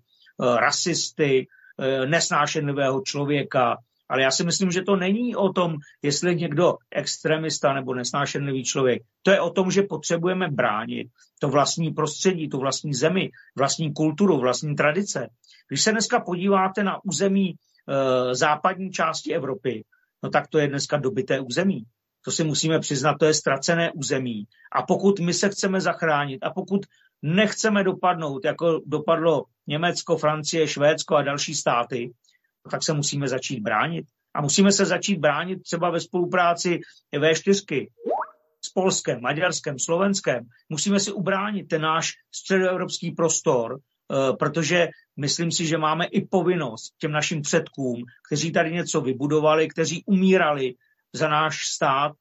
rasisty, nesnášenlivého člověka. Ale já si myslím, že to není o tom, jestli je někdo extremista nebo nesnášenlivý člověk. To je o tom, že potřebujeme bránit to vlastní prostředí, tu vlastní zemi, vlastní kulturu, vlastní tradice. Když se dneska podíváte na území e, západní části Evropy, no tak to je dneska dobyté území. To si musíme přiznat, to je ztracené území. A pokud my se chceme zachránit a pokud nechceme dopadnout, jako dopadlo Německo, Francie, Švédsko a další státy, tak se musíme začít bránit. A musíme se začít bránit třeba ve spolupráci vé čtyři s Polskem, Maďarskem, Slovenskem. Musíme si ubránit ten náš středoevropský prostor, protože myslím si, že máme i povinnost těm našim předkům, kteří tady něco vybudovali, kteří umírali za náš stát,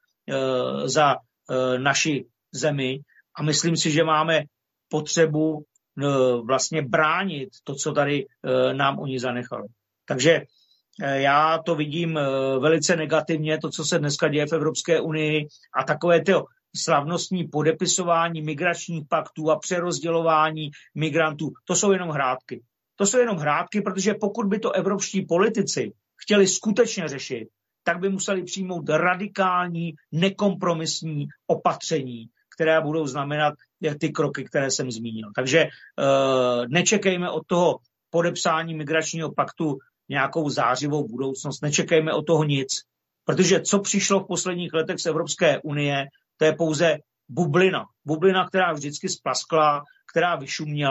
za naši zemi. A myslím si, že máme potřebu vlastně bránit to, co tady nám oni zanechali. Takže já to vidím velice negativně, to, co se dneska děje v Evropské unii a takové to slavnostní podepisování migračních paktů a přerozdělování migrantů, to jsou jenom hrátky. To jsou jenom hrátky, protože pokud by to evropští politici chtěli skutečně řešit, tak by museli přijmout radikální, nekompromisní opatření, které budou znamenat ty kroky, které jsem zmínil. Takže uh, nečekejme od toho podepsání migračního paktu nějakou zářivou budoucnost, nečekejme od toho nic, protože co přišlo v posledních letech z Evropské unie, to je pouze bublina. Bublina, která vždycky splaskla, která vyšuměla,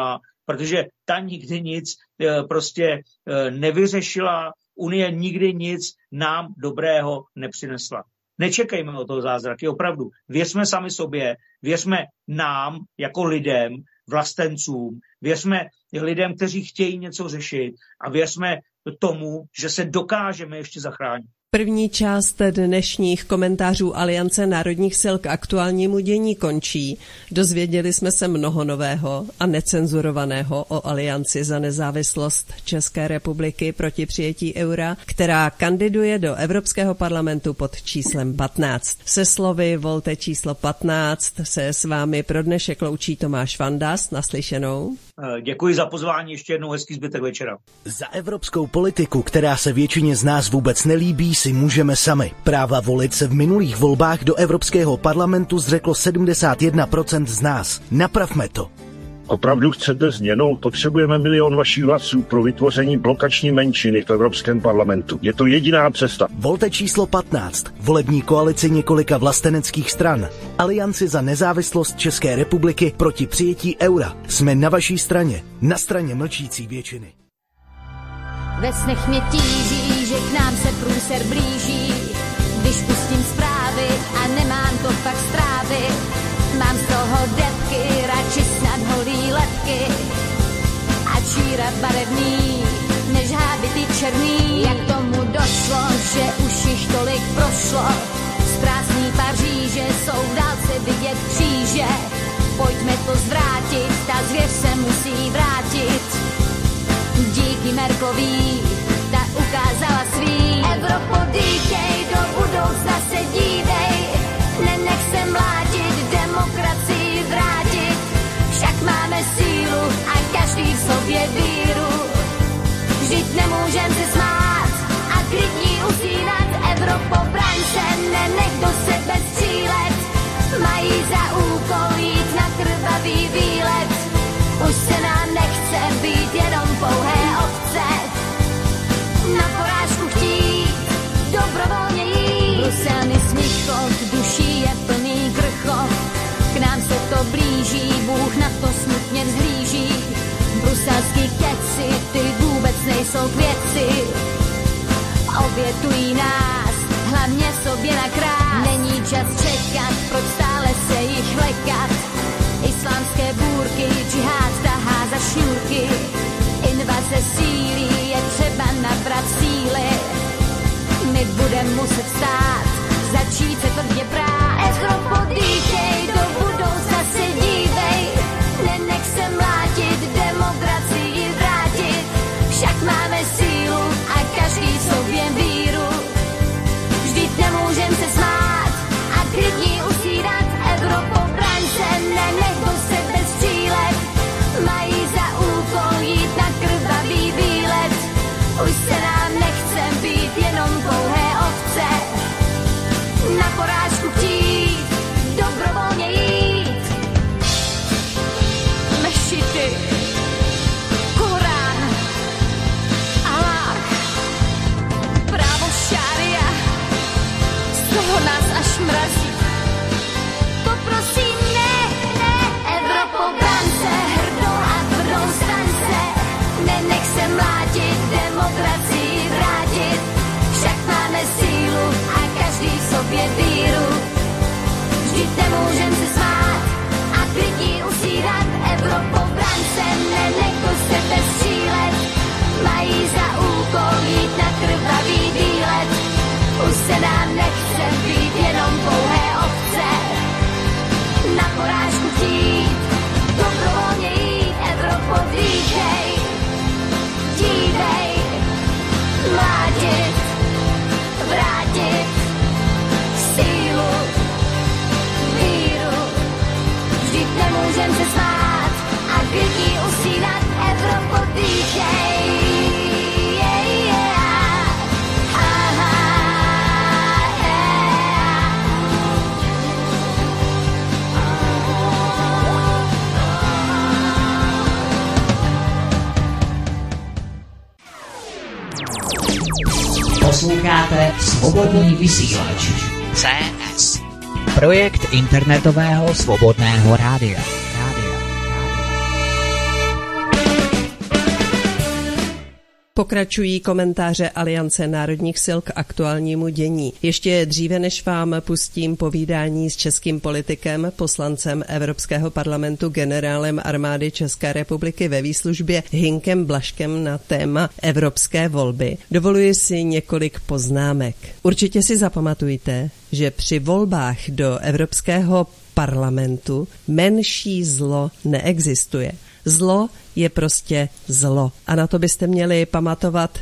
protože ta nikdy nic prostě nevyřešila, Unie nikdy nic nám dobrého nepřinesla. Nečekejme o toho zázraky, opravdu. Věřme sami sobě, věřme nám jako lidem, vlastencům, věřme lidem, kteří chtějí něco řešit a věřme tomu, že se dokážeme ještě zachránit. První část dnešních komentářů Aliance národních sil k aktuálnímu dění končí. Dozvěděli jsme se mnoho nového a necenzurovaného o Alianci za nezávislost České republiky proti přijetí eura, která kandiduje do Evropského parlamentu pod číslem patnáct. Se slovy volte číslo patnáct se s vámi pro dnešek loučí Tomáš Vandas. Naslyšenou. Děkuji za pozvání, ještě jednou hezký zbytek večera. Za evropskou politiku, která se většině z nás vůbec nelíbí, si můžeme sami. Práva volit se v minulých volbách do Evropského parlamentu zřeklo sedmdesát jedna procent z nás. Napravme to. Opravdu chcete změnu? Potřebujeme milion vašich hlasů pro vytvoření blokační menšiny v Evropském parlamentu. Je to jediná cesta. Volte číslo patnáct. Volební koalici několika vlasteneckých stran. Alianci za nezávislost České republiky proti přijetí eura. Jsme na vaší straně. Na straně mlčící většiny. Ve snech mě tíží, že k nám se průser blíží. Když pustím zprávy a nemám to fakt strávit. Mám z toho depky, radši snad holí lepky a číra barevný, než hábity černý. Jak tomu došlo, že už jich tolik prošlo, z prázdný Paříže jsou v dálce vidět kříže. Pojďme to zvrátit, ta zvěř se musí vrátit. Díky Merklový, ta ukázala svý. Evropo, dýchej, do budoucna se dívej, nenech se mlátit, demokracii vrátit. Však máme sílu a každý v sobě víru. Vždyť nemůžem se smát a klidní usínat. Evropo, braň se, nenech do sebe střílet. Mají za úkol jít na krvavý výlet. Už se nám nechce být jenom pouhé ovce. Na porážku chtít, dobrovolně jít. Bruselný smíchot, duší je plný krchot. K nám se to blíží, Bůh na to smutně vzhlíží. Bruselský keci, ty vůbec nejsou k věci. Obětují nás, hlavně sobě na krás. Není čas čekat, proč stále se jich lekat. Islámské bůrky, džihad tahá za šňůrky. Invaze sílí, je třeba nabrat síly. My budem muset stát, začít se tvrdě brát. Evropo, dýchej, do budoucna se dívej, nenech se mlátit, demokracii vrátit. Však máme sílu a každý v sobě víru. Vždyť nemůžem se smát a klidní usínat. Evropo, braň se, nenech do sebe střílet. Mají za úkol jít na krvavý výlet. Už se nám nechce být jenom pouhé ovce. Na porážku chtít, dobrovolně jít. Mešity, Korán, Allah, právo šária, z toho nás až mrazí. To prosím ne, ne. Evropo, braň se, hrdou a tvrdou staň se. Nenech se mlátit, demokracii vrátit. Však máme sílu a každý v sobě víru. Vždyť nemůžem se smát a klidní usínat. Evropo, braň se, nenech do sebe střílet. Mají za úkol jít na krvavý výlet. Už se nám nechce být jenom pouhé ovce. Na porážku chtít, dobrovolně jít. Evropo, dýchej, dívej, mládit, vrátit sílu, víru. Vždyť nemůžem se smát a klidní usínat. Evropo, dýchej. Yeah, yeah. Aha, yeah. Posloucháte Svobodný vysílač C S. Projekt internetového svobodného rádia. rádia. rádia. Pokračují komentáře Aliance národních sil k aktuálnímu dění. Ještě dříve, než vám pustím povídání s českým politikem, poslancem Evropského parlamentu, generálem armády České republiky ve výslužbě Hinkem Blažkem na téma evropské volby, dovoluji si několik poznámek. Určitě si zapamatujte, že při volbách do Evropského parlamentu menší zlo neexistuje. Zlo je prostě zlo. A na to byste měli pamatovat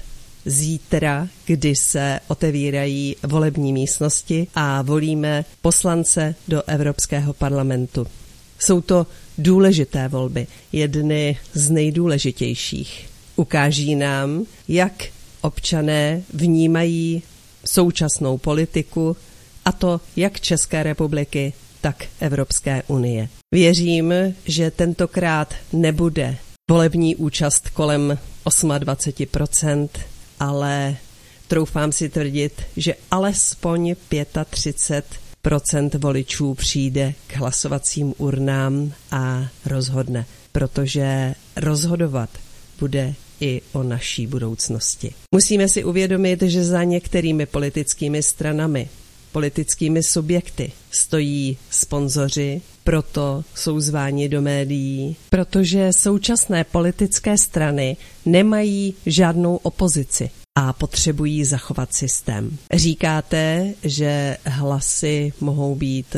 zítra, kdy se otevírají volební místnosti a volíme poslance do Evropského parlamentu. Jsou to důležité volby, jedny z nejdůležitějších. Ukáží nám, jak občané vnímají současnou politiku, a to jak České republiky, tak Evropské unie. Věřím, že tentokrát nebude volební účast kolem dvacet osm procent, ale troufám si tvrdit, že alespoň třicet pět procent voličů přijde k hlasovacím urnám a rozhodne, protože rozhodovat bude i o naší budoucnosti. Musíme si uvědomit, že za některými politickými stranami, politickými subjekty stojí sponzoři, proto jsou zváni do médií, protože současné politické strany nemají žádnou opozici a potřebují zachovat systém. Říkáte, že hlasy mohou být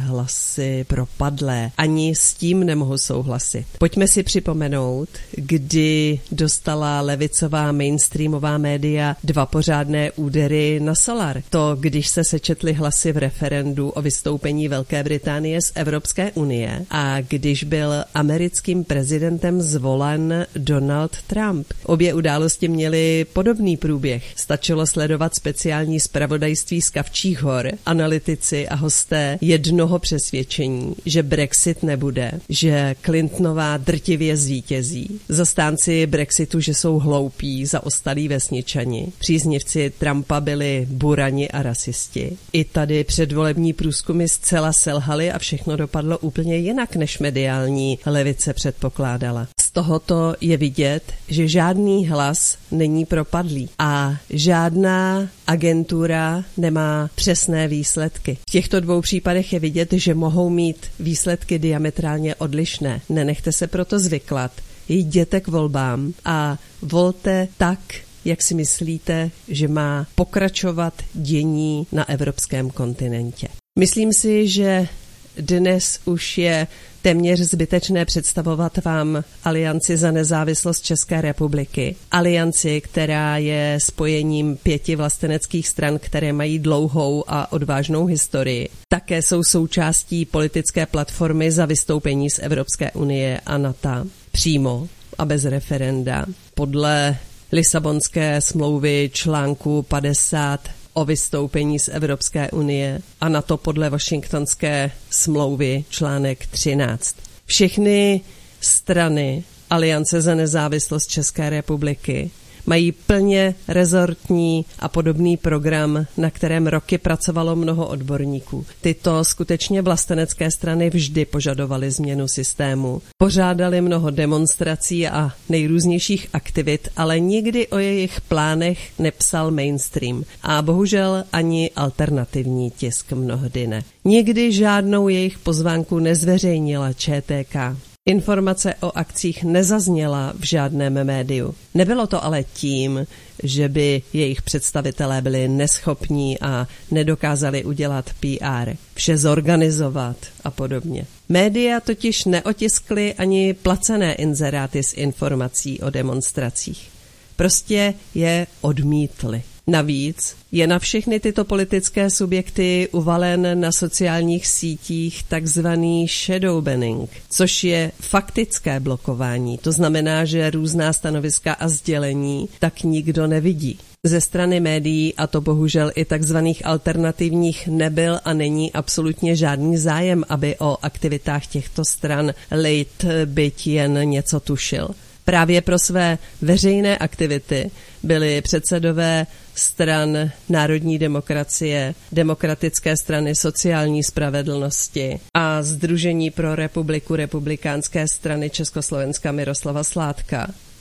hlasy propadlé. Ani s tím nemohu souhlasit. Pojďme si připomenout, kdy dostala levicová mainstreamová média dva pořádné údery na solar. To, když se sečetly hlasy v referendu o vystoupení Velké Británie z Evropské unie a když byl americkým prezidentem zvolen Donald Trump. Obě události měly podobný průběh. Stačilo sledovat speciální zpravodajství z Kavčích hor, analytici a hosté jednoho přesvědčení, že Brexit nebude, že Clintonová drtivě zvítězí, zastánci Brexitu, že jsou hloupí, zaostalí vesničani, příznivci Trumpa byli burani a rasisti. I tady předvolební průzkumy zcela selhaly a všechno dopadlo úplně jinak, než mediální levice předpokládala. Z tohoto je vidět, že žádný hlas není propadlý a žádná agentura nemá přesné výsledky. V těchto dvou případech je vidět, že mohou mít výsledky diametrálně odlišné. Nenechte se proto zvyklat. Jděte k volbám a volte tak, jak si myslíte, že má pokračovat dění na evropském kontinentě. Myslím si, že dnes už je téměř zbytečné představovat vám Alianci za nezávislost České republiky. Alianci, která je spojením pěti vlasteneckých stran, které mají dlouhou a odvážnou historii. Také jsou součástí politické platformy za vystoupení z Evropské unie a NATO přímo a bez referenda. Podle Lisabonské smlouvy článku padesát o vystoupení z Evropské unie a na to podle Washingtonské smlouvy článek třináct. Všechny strany Aliance za nezávislost České republiky mají plně rezortní a podobný program, na kterém roky pracovalo mnoho odborníků. Tyto skutečně vlastenecké strany vždy požadovaly změnu systému. Pořádali mnoho demonstrací a nejrůznějších aktivit, ale nikdy o jejich plánech nepsal mainstream a bohužel ani alternativní tisk mnohdy ne. Nikdy žádnou jejich pozvánku nezveřejnila Č T K. Informace o akcích nezazněla v žádném médiu. Nebylo to ale tím, že by jejich představitelé byli neschopní a nedokázali udělat P R, vše zorganizovat a podobně. Média totiž neotiskly ani placené inzeráty s informací o demonstracích. Prostě je odmítli. Navíc je na všechny tyto politické subjekty uvalen na sociálních sítích takzvaný shadow banning, což je faktické blokování. To znamená, že různá stanoviska a sdělení tak nikdo nevidí. Ze strany médií, a to bohužel i takzvaných alternativních, nebyl a není absolutně žádný zájem, aby o aktivitách těchto stran lid byť jen něco tušil. Právě pro své veřejné aktivity byli předsedové stran Národní demokracie, Demokratické strany sociální spravedlnosti a Sdružení pro republiku republikánské strany Československa Miroslava Sládka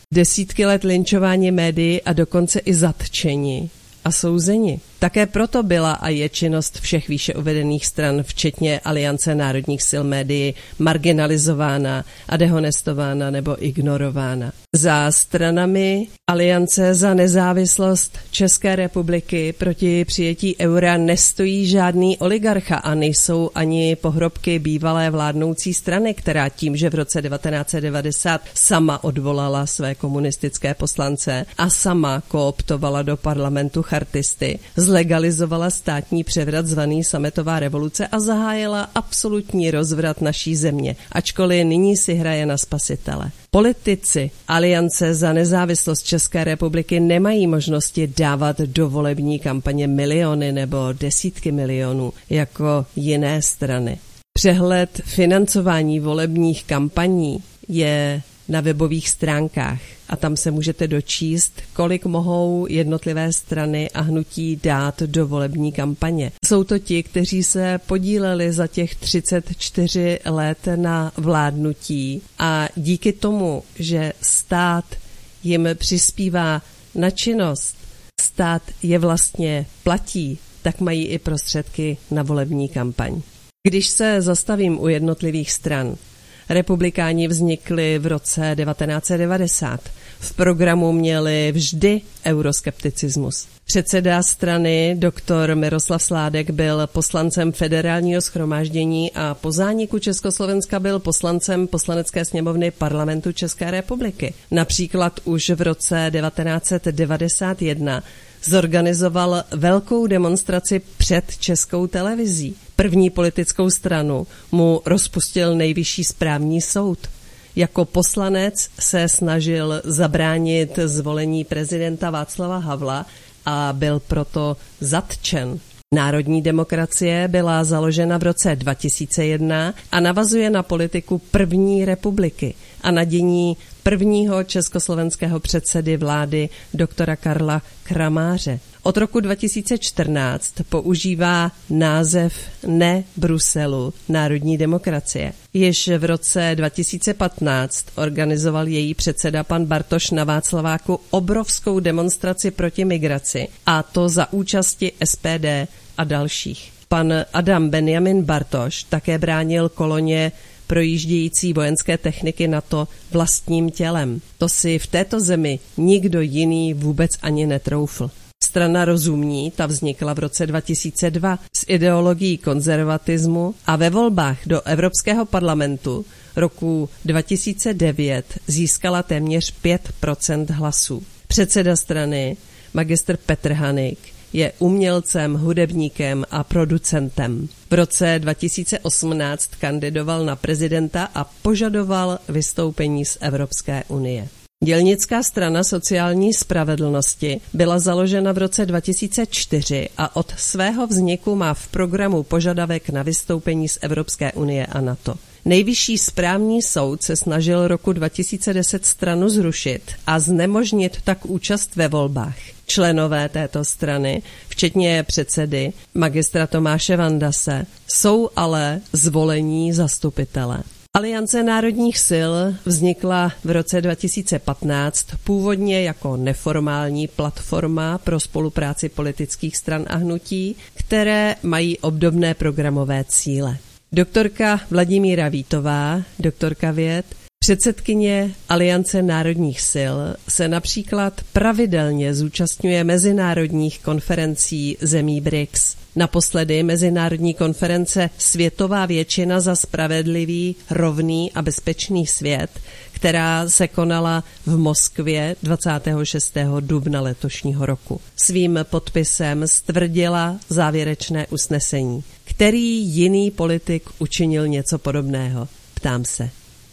Desítky let linčování médií a dokonce i zatčení a souzení. Také proto byla a je činnost všech výše uvedených stran, včetně Aliance národních sil médií, marginalizována a dehonestována nebo ignorována. Za stranami Aliance za nezávislost České republiky proti přijetí eura nestojí žádný oligarcha a nejsou ani pohrobky bývalé vládnoucí strany, která tím, že v roce devatenáct set devadesát sama odvolala své komunistické poslance a sama kooptovala do parlamentu chartisty, zlegalizovala státní převrat zvaný sametová revoluce a zahájila absolutní rozvrat naší země, ačkoliv nyní si hraje na spasitele. Politici Aliance za nezávislost České republiky nemají možnosti dávat do volební kampaně miliony nebo desítky milionů jako jiné strany. Přehled financování volebních kampaní je na webových stránkách a tam se můžete dočíst, kolik mohou jednotlivé strany a hnutí dát do volební kampaně. Jsou to ti, kteří se podíleli za těch třicet čtyři let na vládnutí a díky tomu, že stát jim přispívá na činnost, stát je vlastně platí, tak mají i prostředky na volební kampaň. Když se zastavím u jednotlivých stran, republikáni vznikli v roce devatenáct set devadesát. V programu měli vždy euroskepticismus. Předseda strany doktor Miroslav Sládek byl poslancem Federálního shromáždění a po zániku Československa byl poslancem Poslanecké sněmovny Parlamentu České republiky. Například už v roce devatenáct set devadesát jedna zorganizoval velkou demonstraci před Českou televizí. První politickou stranu mu rozpustil Nejvyšší správní soud. Jako poslanec se snažil zabránit zvolení prezidenta Václava Havla a byl proto zatčen. Národní demokracie byla založena v roce dva tisíce jedna a navazuje na politiku první republiky a na dění prvního československého předsedy vlády doktora Karla Kramáře. Od roku dva tisíce čtrnáct používá název Ne Bruselu národní demokracie. Již v roce dva tisíce patnáct organizoval její předseda pan Bartoš na Václaváku obrovskou demonstraci proti migraci, a to za účasti S P D a dalších. Pan Adam Benjamin Bartoš také bránil koloně projíždějící vojenské techniky NATO vlastním tělem. To si v této zemi nikdo jiný vůbec ani netroufl. Strana Rozumní, ta vznikla v roce dva tisíce dva s ideologií konzervatismu a ve volbách do Evropského parlamentu roku dva tisíce devět získala téměř pět procent hlasů. Předseda strany, magistr Petr Hanik, je umělcem, hudebníkem a producentem. V roce dva tisíce osmnáct kandidoval na prezidenta a požadoval vystoupení z Evropské unie. Dělnická strana sociální spravedlnosti byla založena v roce dva tisíce čtyři a od svého vzniku má v programu požadavek na vystoupení z Evropské unie a NATO. Nejvyšší správní soud se snažil roku dva tisíce deset stranu zrušit a znemožnit tak účast ve volbách. Členové této strany, včetně předsedy magistra Tomáše Vandase, jsou ale zvolení zastupitelé. Aliance národních sil vznikla v roce dva tisíce patnáct původně jako neformální platforma pro spolupráci politických stran a hnutí, které mají obdobné programové cíle. Doktorka Vladimíra Vítová, doktorka věd, předsedkyně Aliance národních sil, se například pravidelně zúčastňuje mezinárodních konferencí zemí B R I C S. Naposledy mezinárodní konference Světová většina za spravedlivý, rovný a bezpečný svět, která se konala v Moskvě dvacátého šestého dubna letošního roku. Svým podpisem stvrdila závěrečné usnesení. Který jiný politik učinil něco podobného? Ptám se.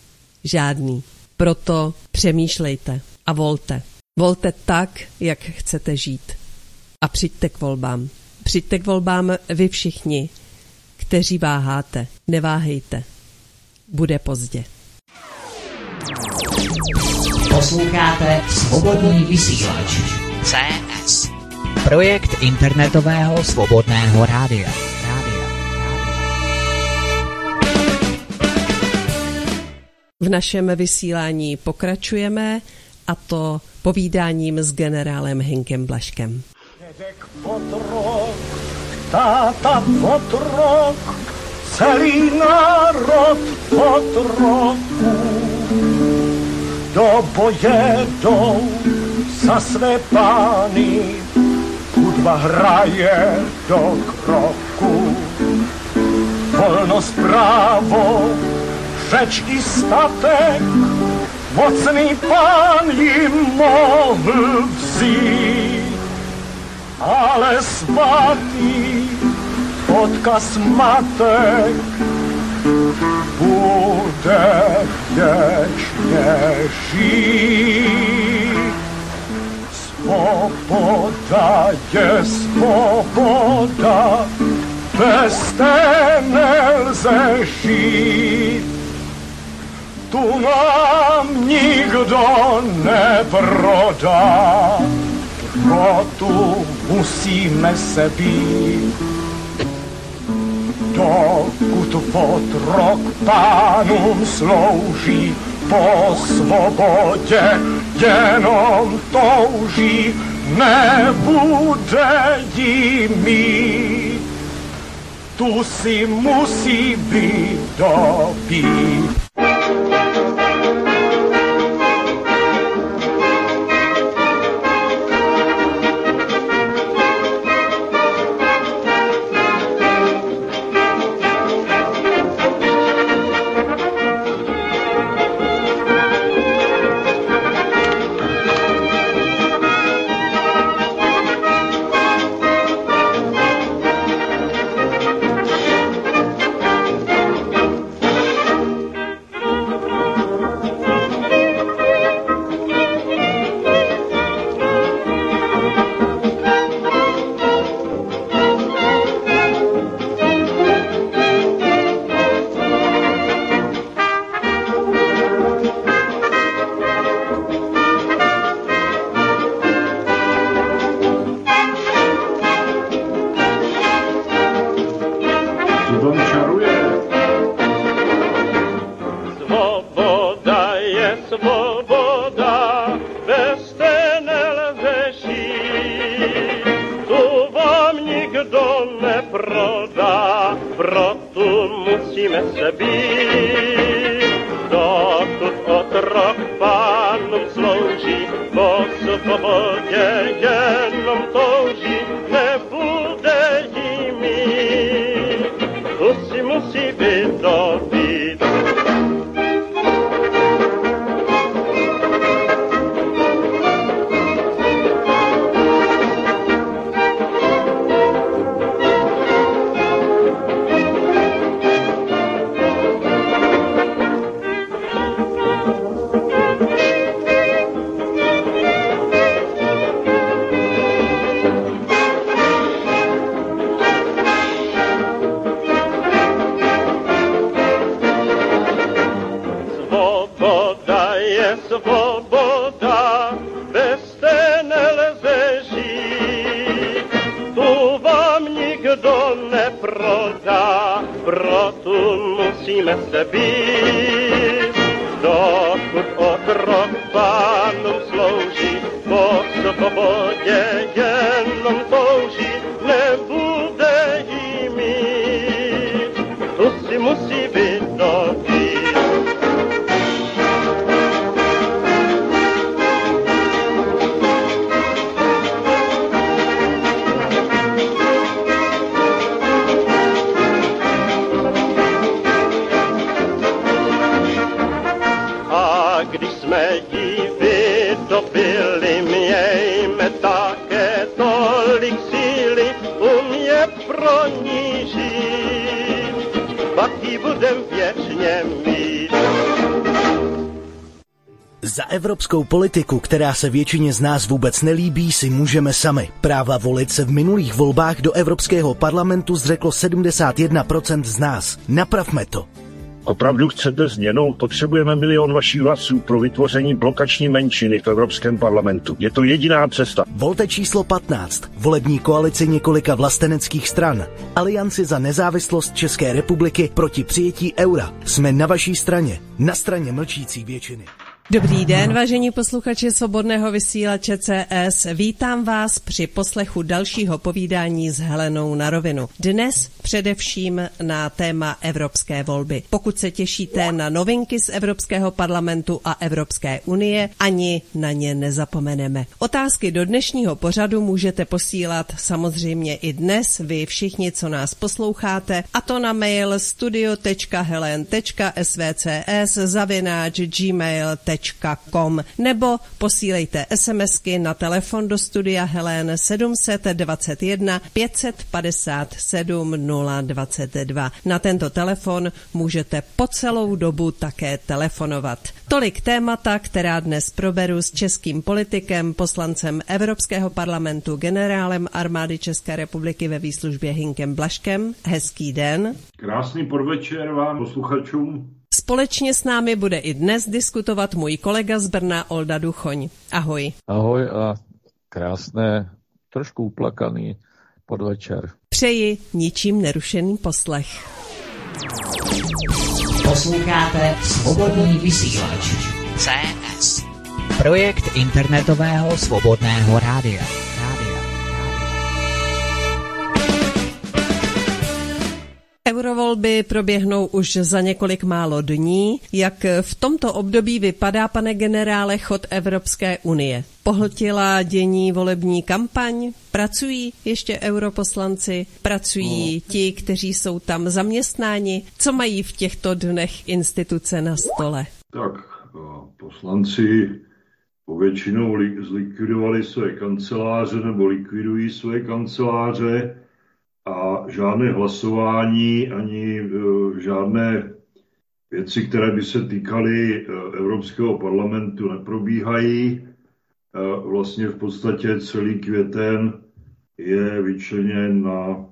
Žádný. Proto přemýšlejte a volte. Volte tak, jak chcete žít. A přijďte k volbám. Přijďte k volbám vy všichni, kteří váháte. Neváhejte. Bude pozdě. Posloucháte Svobodný vysílač C S. Projekt internetového svobodného rádia. V našem vysílání pokračujeme a to povídáním s generálem Hynkem Blažkem. Dědek otrok, táta otrok, celý národ otroků. Do boje jdou za své pány, hudba hraje do kroku. Volnost, právo, řeč i statek, mocný pán jim mohl vzít. Ale svatý odkaz matek bude věčně žít. Svoboda je svoboda, bez té nelze žít. Tu nám nikdo neprodá, proto musíme se být. Dokud otrok pánům slouží, po svobodě jenom touží, nebude jí mít. Tu si musí být dobít. Za evropskou politiku, která se většině z nás vůbec nelíbí, si můžeme sami. Práva volit se v minulých volbách do Evropského parlamentu zřeklo sedmdesát jedna procent z nás. Napravme to. Opravdu chcete změnu? Potřebujeme milion vašich hlasů pro vytvoření blokační menšiny v Evropském parlamentu. Je to jediná cesta. Volte číslo patnáct. Volební koalici několika vlasteneckých stran. Alianci za nezávislost České republiky proti přijetí eura. Jsme na vaší straně. Na straně mlčící většiny. Dobrý den, vážení posluchači Svobodného vysílače C S. Vítám vás při poslechu dalšího povídání s Helenou na rovinu. Dnes především na téma evropské volby. Pokud se těšíte na novinky z Evropského parlamentu a Evropské unie, ani na ně nezapomeneme. Otázky do dnešního pořadu můžete posílat samozřejmě i dnes, vy všichni, co nás posloucháte, a to na mail studio tečka helen tečka svcs zavináč gmail tečka com nebo posílejte SMSky na telefon do studia Helen sedm set dvacet jedna pět set padesát sedm nula dvacet dva. Na tento telefon můžete po celou dobu také telefonovat. Tolik témata, která dnes proberu s českým politikem, poslancem Evropského parlamentu, generálem armády České republiky ve výslužbě Hynkem Blažkem. Hezký den. Krásný podvečer vám, posluchačům. Společně s námi bude i dnes diskutovat můj kolega z Brna Olda Duchoň. Ahoj. Ahoj a krásné, trošku uplakaný podvečer. Přeji ničím nerušený poslech. Posloucháte Svobodný vysílač C S. Projekt internetového svobodného rádia. Eurovolby proběhnou už za několik málo dní. Jak v tomto období vypadá, pane generále, chod Evropské unie? Pohltila dění volební kampaň? Pracují ještě europoslanci? Pracují no. ti, kteří jsou tam zaměstnáni? Co mají v těchto dnech instituce na stole? Tak, poslanci povětšinou zlikvidovali své kanceláře nebo likvidují své kanceláře. A žádné hlasování ani uh, žádné věci, které by se týkaly uh, Evropského parlamentu, neprobíhají. Uh, vlastně v podstatě celý květen je vyčleněn na,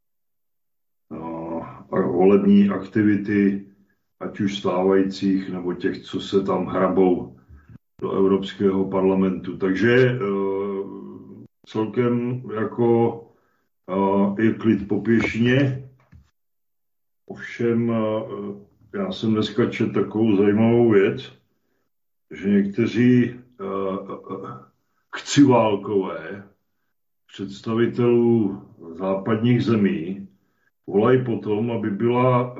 na volební aktivity, ať už stávajících, nebo těch, co se tam hrabou do Evropského parlamentu. Takže uh, celkem jako je klid po pěšině. Ovšem, já jsem dneska četl takovou zajímavou věc, že někteří chciválkové představitelů západních zemí volají potom, aby byla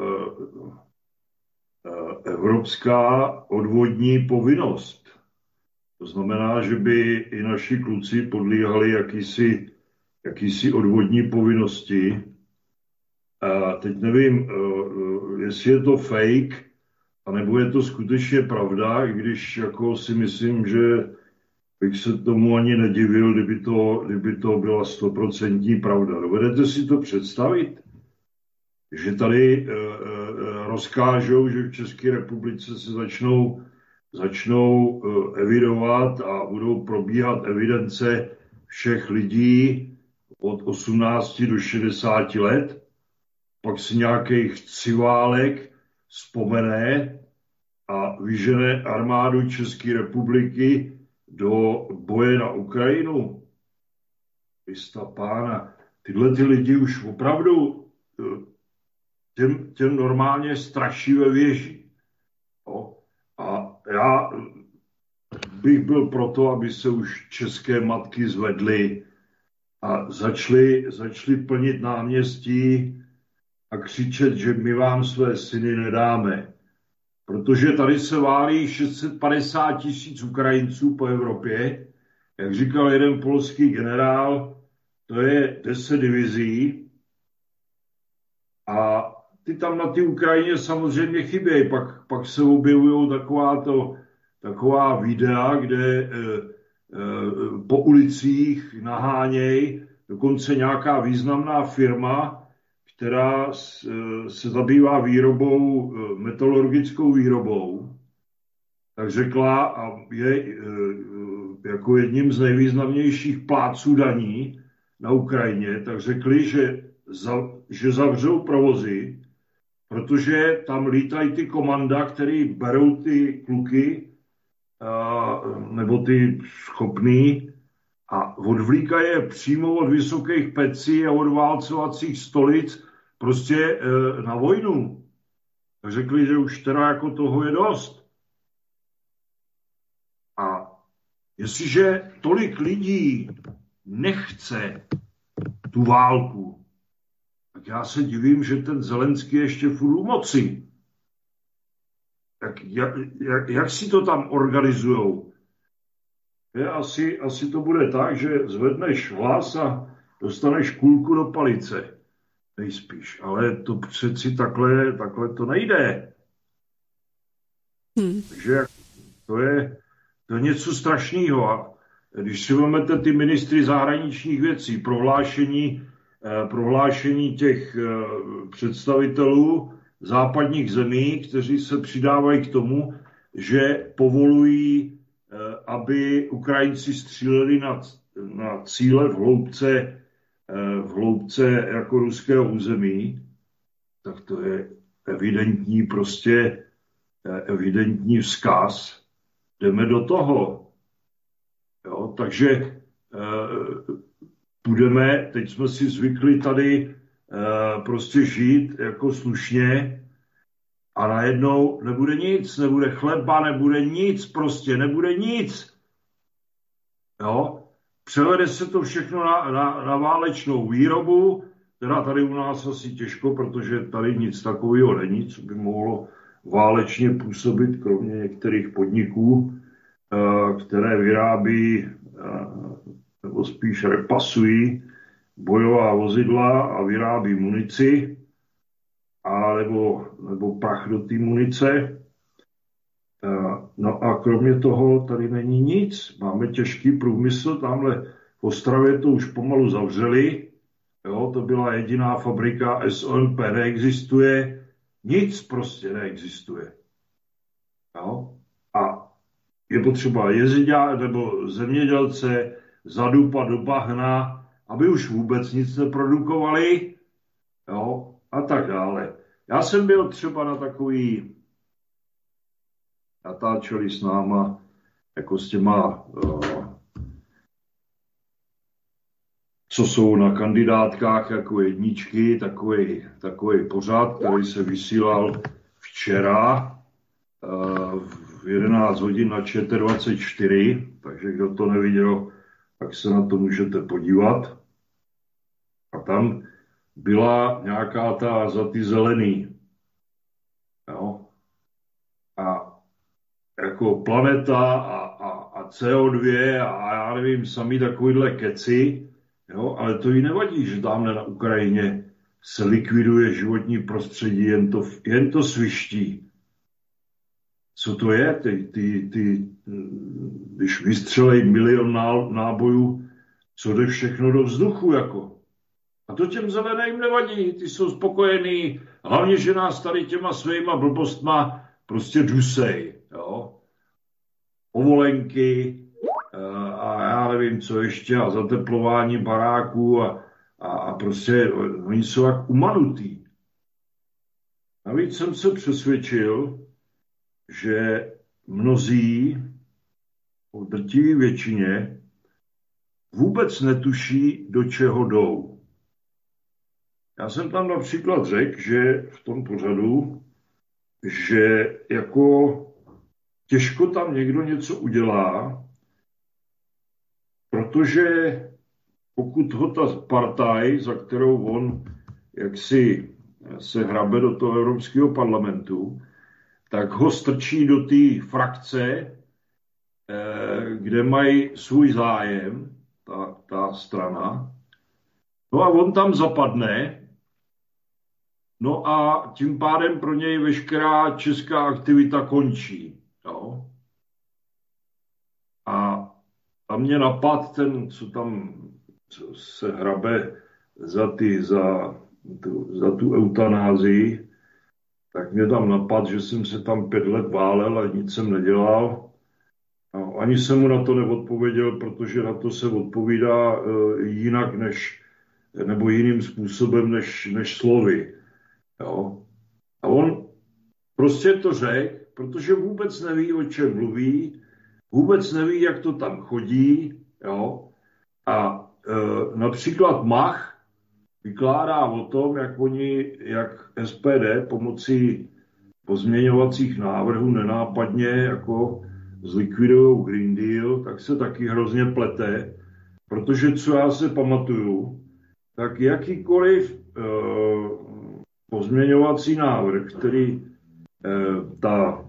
evropská odvodní povinnost. To znamená, že by i naši kluci podléhali jakýsi jakýsi odvodní povinnosti. A teď nevím, jestli je to fake, anebo je to skutečně pravda, i když jako si myslím, že bych se tomu ani nedivil, kdyby to, kdyby to byla stoprocentní pravda. Dovedete si to představit? Že tady rozkážou, že v České republice se začnou, začnou evidovat a budou probíhat evidence všech lidí od osmnácti do šedesáti let, pak si nějaký chciválek vzpomene a vyžene armádu České republiky do boje na Ukrajinu. Krista pána, tyhle ty lidi už opravdu těm, těm normálně straší ve věži. No. A já bych byl proto, aby se už české matky zvedly a začali, začali plnit náměstí a křičet, že my vám své syny nedáme. Protože tady se válí šest set padesát tisíc Ukrajinců po Evropě. Jak říkal jeden polský generál, to je deset divizí. A ty tam na té Ukrajině samozřejmě chybějí. Pak, pak se objevují taková, to, taková videa, kde e, po ulicích naháněj, dokonce nějaká významná firma, která se zabývá výrobou, metalurgickou výrobou, tak řekla a je jako jedním z nejvýznamnějších plátců daní na Ukrajině, tak řekli, že, za, že zavřou provozy, protože tam lítají ty komanda, který berou ty kluky nebo ty schopný a odvlíkají je přímo od vysokých pecí a od válcovacích stolic prostě na vojnu. Tak řekli, že už teda jako toho je dost. Jestliže tolik lidí nechce tu válku, tak já se divím, že ten Zelenský ještě furt u moci. Jak, jak, jak, jak si to tam organizujou? Je, asi, asi to bude tak, že zvedneš hlas a dostaneš kulku do palice. Nejspíš. Ale to přeci takhle, takhle to nejde. Hmm. Takže to je, to je něco strašného. A když si vezmete ty ministry zahraničních věcí, prohlášení, eh, prohlášení těch eh, představitelů západních zemí, kteří se přidávají k tomu, že povolují, eh, aby Ukrajinci stříleli na, na cíle v hloubce, eh, v hloubce jako ruského území, tak to je evidentní prostě evidentní vzkaz. Jdeme do toho. Jo, takže e, budeme, teď jsme si zvykli tady e, prostě žít jako slušně a najednou nebude nic, nebude chleba, nebude nic, prostě nebude nic. Jo, převede se to všechno na, na, na válečnou výrobu, teda tady u nás asi těžko, protože tady nic takového není, co by mohlo válečně působit, kromě některých podniků, které vyrábí, nebo spíš repasují bojová vozidla a vyrábí munici, a nebo, nebo prach do té munice. No a kromě toho tady není nic. Máme těžký průmysl, tamhle v Ostravě to už pomalu zavřeli. Jo, to byla jediná fabrika, S O M P neexistuje. Nic prostě neexistuje. Jo? A je potřeba jezdňa nebo zemědělce zadupat do bahna, aby už vůbec nic neprodukovali, jo? A tak dále. Já jsem byl třeba na takový, natáčeli s náma, jako s těma, uh, co jsou na kandidátkách jako jedničky, takový, takový pořad, který se vysílal včera uh, v jedenáct hodin na Č T dvacet čtyři, takže kdo to neviděl, tak se na to můžete podívat. A tam byla nějaká ta za ty zelený. Jo? A jako planeta a, a, a C O dva a já nevím, sami takovýhle keci. Jo, ale to jí nevadí, že tamhle na Ukrajině se likviduje životní prostředí, jen to, jen to sviští. Co to je? Ty, ty, ty, když vystřelej milion nábojů, co jde všechno do vzduchu, jako. A to těm zeleným nevadí, ty jsou spokojení, hlavně, že nás tady těma svýma blbostma prostě dusej, jo. Povolenky, a já nevím, co ještě, a zateplování baráků a, a, a prostě oni jsou jak umanutý. Navíc jsem se přesvědčil, že mnozí, v drtivé většině, vůbec netuší, do čeho jdou. Já jsem tam například řekl, že v tom pořadu, že jako těžko tam někdo něco udělá, protože pokud ho ta partaj, za kterou on jaksi se hrabe do toho Evropského parlamentu, tak ho strčí do té frakce, kde mají svůj zájem, ta, ta strana. No a on tam zapadne, no a tím pádem pro něj veškerá česká aktivita končí. Jo? A A mě napad ten, co tam co se hrabe za, ty, za, tu, za tu eutanázii, tak mě tam napad, že jsem se tam pět let válel a nic jsem nedělal. No, ani jsem mu na to neodpověděl, protože na to se odpovídá uh, jinak než, nebo jiným způsobem než, než slovy. Jo? A on prostě to řekl, protože vůbec neví, o čem mluví, vůbec neví, jak to tam chodí, jo. A e, například Mach vykládá o tom, jak oni, jak S P D pomocí pozměňovacích návrhů nenápadně jako zlikvidujou Green Deal, tak se taky hrozně plete, protože co já se pamatuju, tak jakýkoliv eh, pozměňovací návrh, který eh, ta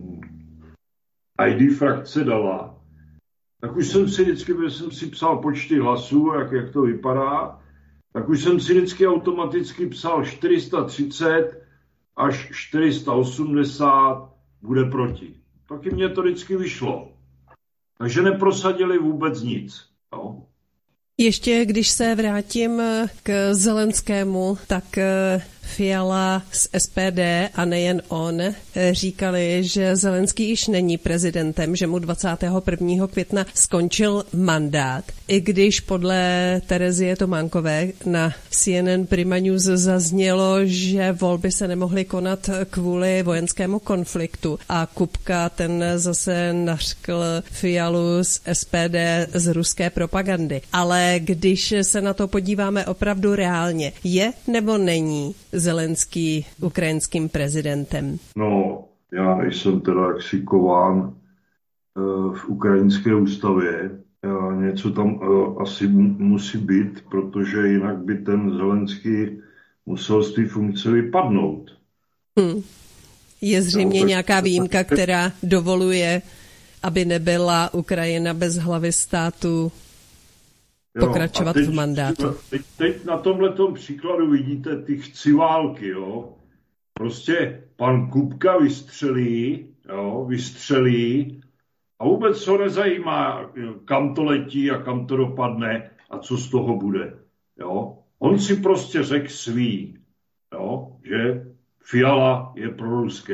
I D frakce dala, tak už jsem si vždycky, když jsem si psal počty hlasů, jak, jak to vypadá, tak už jsem si vždycky automaticky psal čtyři sta třicet až čtyři sta osmdesát bude proti. Taky mě to vždycky vyšlo. Takže neprosadili vůbec nic. No. Ještě když se vrátím k Zelenskému, tak Fiala z S P D a nejen on říkali, že Zelenský již není prezidentem, že mu dvacátého prvního května skončil mandát. I když podle Terezie Tománkové na C N N Prima News zaznělo, že volby se nemohly konat kvůli vojenskému konfliktu a Kupka ten zase nařkl Fialu z S P D z ruské propagandy. Ale když se na to podíváme opravdu reálně, je nebo není Zelenský ukrajinským prezidentem? No, já nejsem teda jaksi kován v ukrajinské ústavě. Něco tam asi musí být, protože jinak by ten Zelenský musel z té funkce vypadnout. Hmm. Je zřejmě no, nějaká výjimka, která dovoluje, aby nebyla Ukrajina bez hlavy státu pokračovat teď, v mandátu. Teď, teď na tomhletom příkladu vidíte ty chciválky, jo. Prostě pan Kupka vystřelí, jo, vystřelí a vůbec ho nezajímá, kam to letí a kam to dopadne a co z toho bude, jo. On si prostě řekl svý, jo, že Fiala je proruský.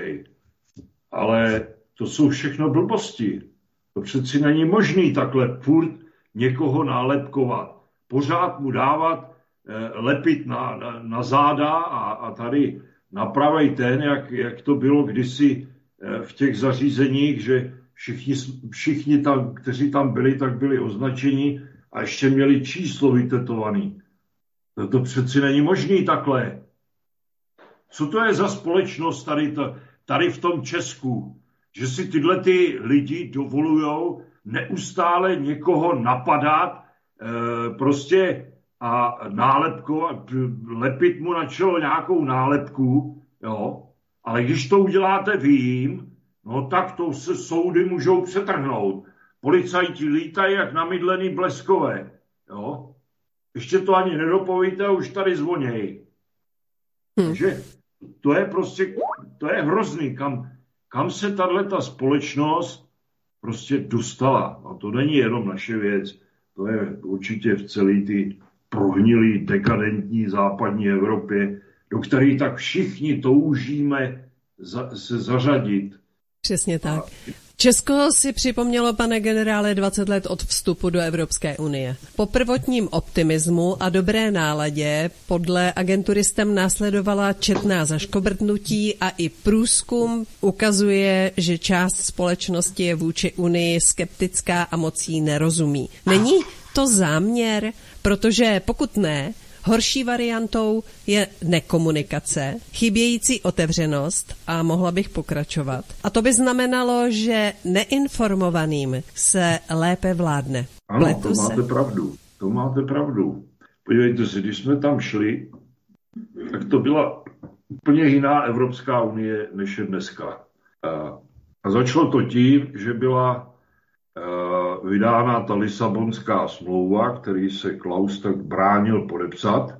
Ale to jsou všechno blbosti. To přeci není možný takhle furt někoho nálepkovat. Pořád mu dávat, eh, lepit na, na, na záda a, a tady napravej ten, jak, jak to bylo kdysi eh, v těch zařízeních, že všichni, všichni tam, kteří tam byli, tak byli označeni a ještě měli číslo vytetovaný. To, to přeci není možný takhle. Co to je za společnost tady, to, tady v tom Česku? Že si tyhle ty lidi dovolujou neustále někoho napadat e, prostě a nálepkovat, lepit mu na čelo nějakou nálepku, jo. Ale když to uděláte vy jim, no tak to se soudy můžou přetrhnout. Policajti lítají jak namydlený bleskové, jo. Ještě to ani nedopovíte a už tady zvonějí. Hmm. Takže to je prostě, to je hrozný, kam, kam se tato společnost prostě dostala. A to není jenom naše věc, to je určitě v celé ty prohnilý, dekadentní západní Evropě, do které tak všichni toužíme za, se zařadit. Přesně tak. Česko si připomnělo, pane generále, dvacet let od vstupu do Evropské unie. Po prvotním optimismu a dobré náladě podle agentury STEM následovala četná zaškobrtnutí a i průzkum ukazuje, že část společnosti je vůči unii skeptická a moc jí nerozumí. Není to záměr? Protože pokud ne, horší variantou je nekomunikace, chybějící otevřenost a mohla bych pokračovat. A to by znamenalo, že neinformovaným se lépe vládne. Ano, Pletu to máte se. pravdu. To máte pravdu. Podívejte si, když jsme tam šli, tak to byla úplně jiná Evropská unie, než je dneska. A začalo to tím, že byla vydána ta Lisabonská smlouva, který se Klaus tak bránil podepsat.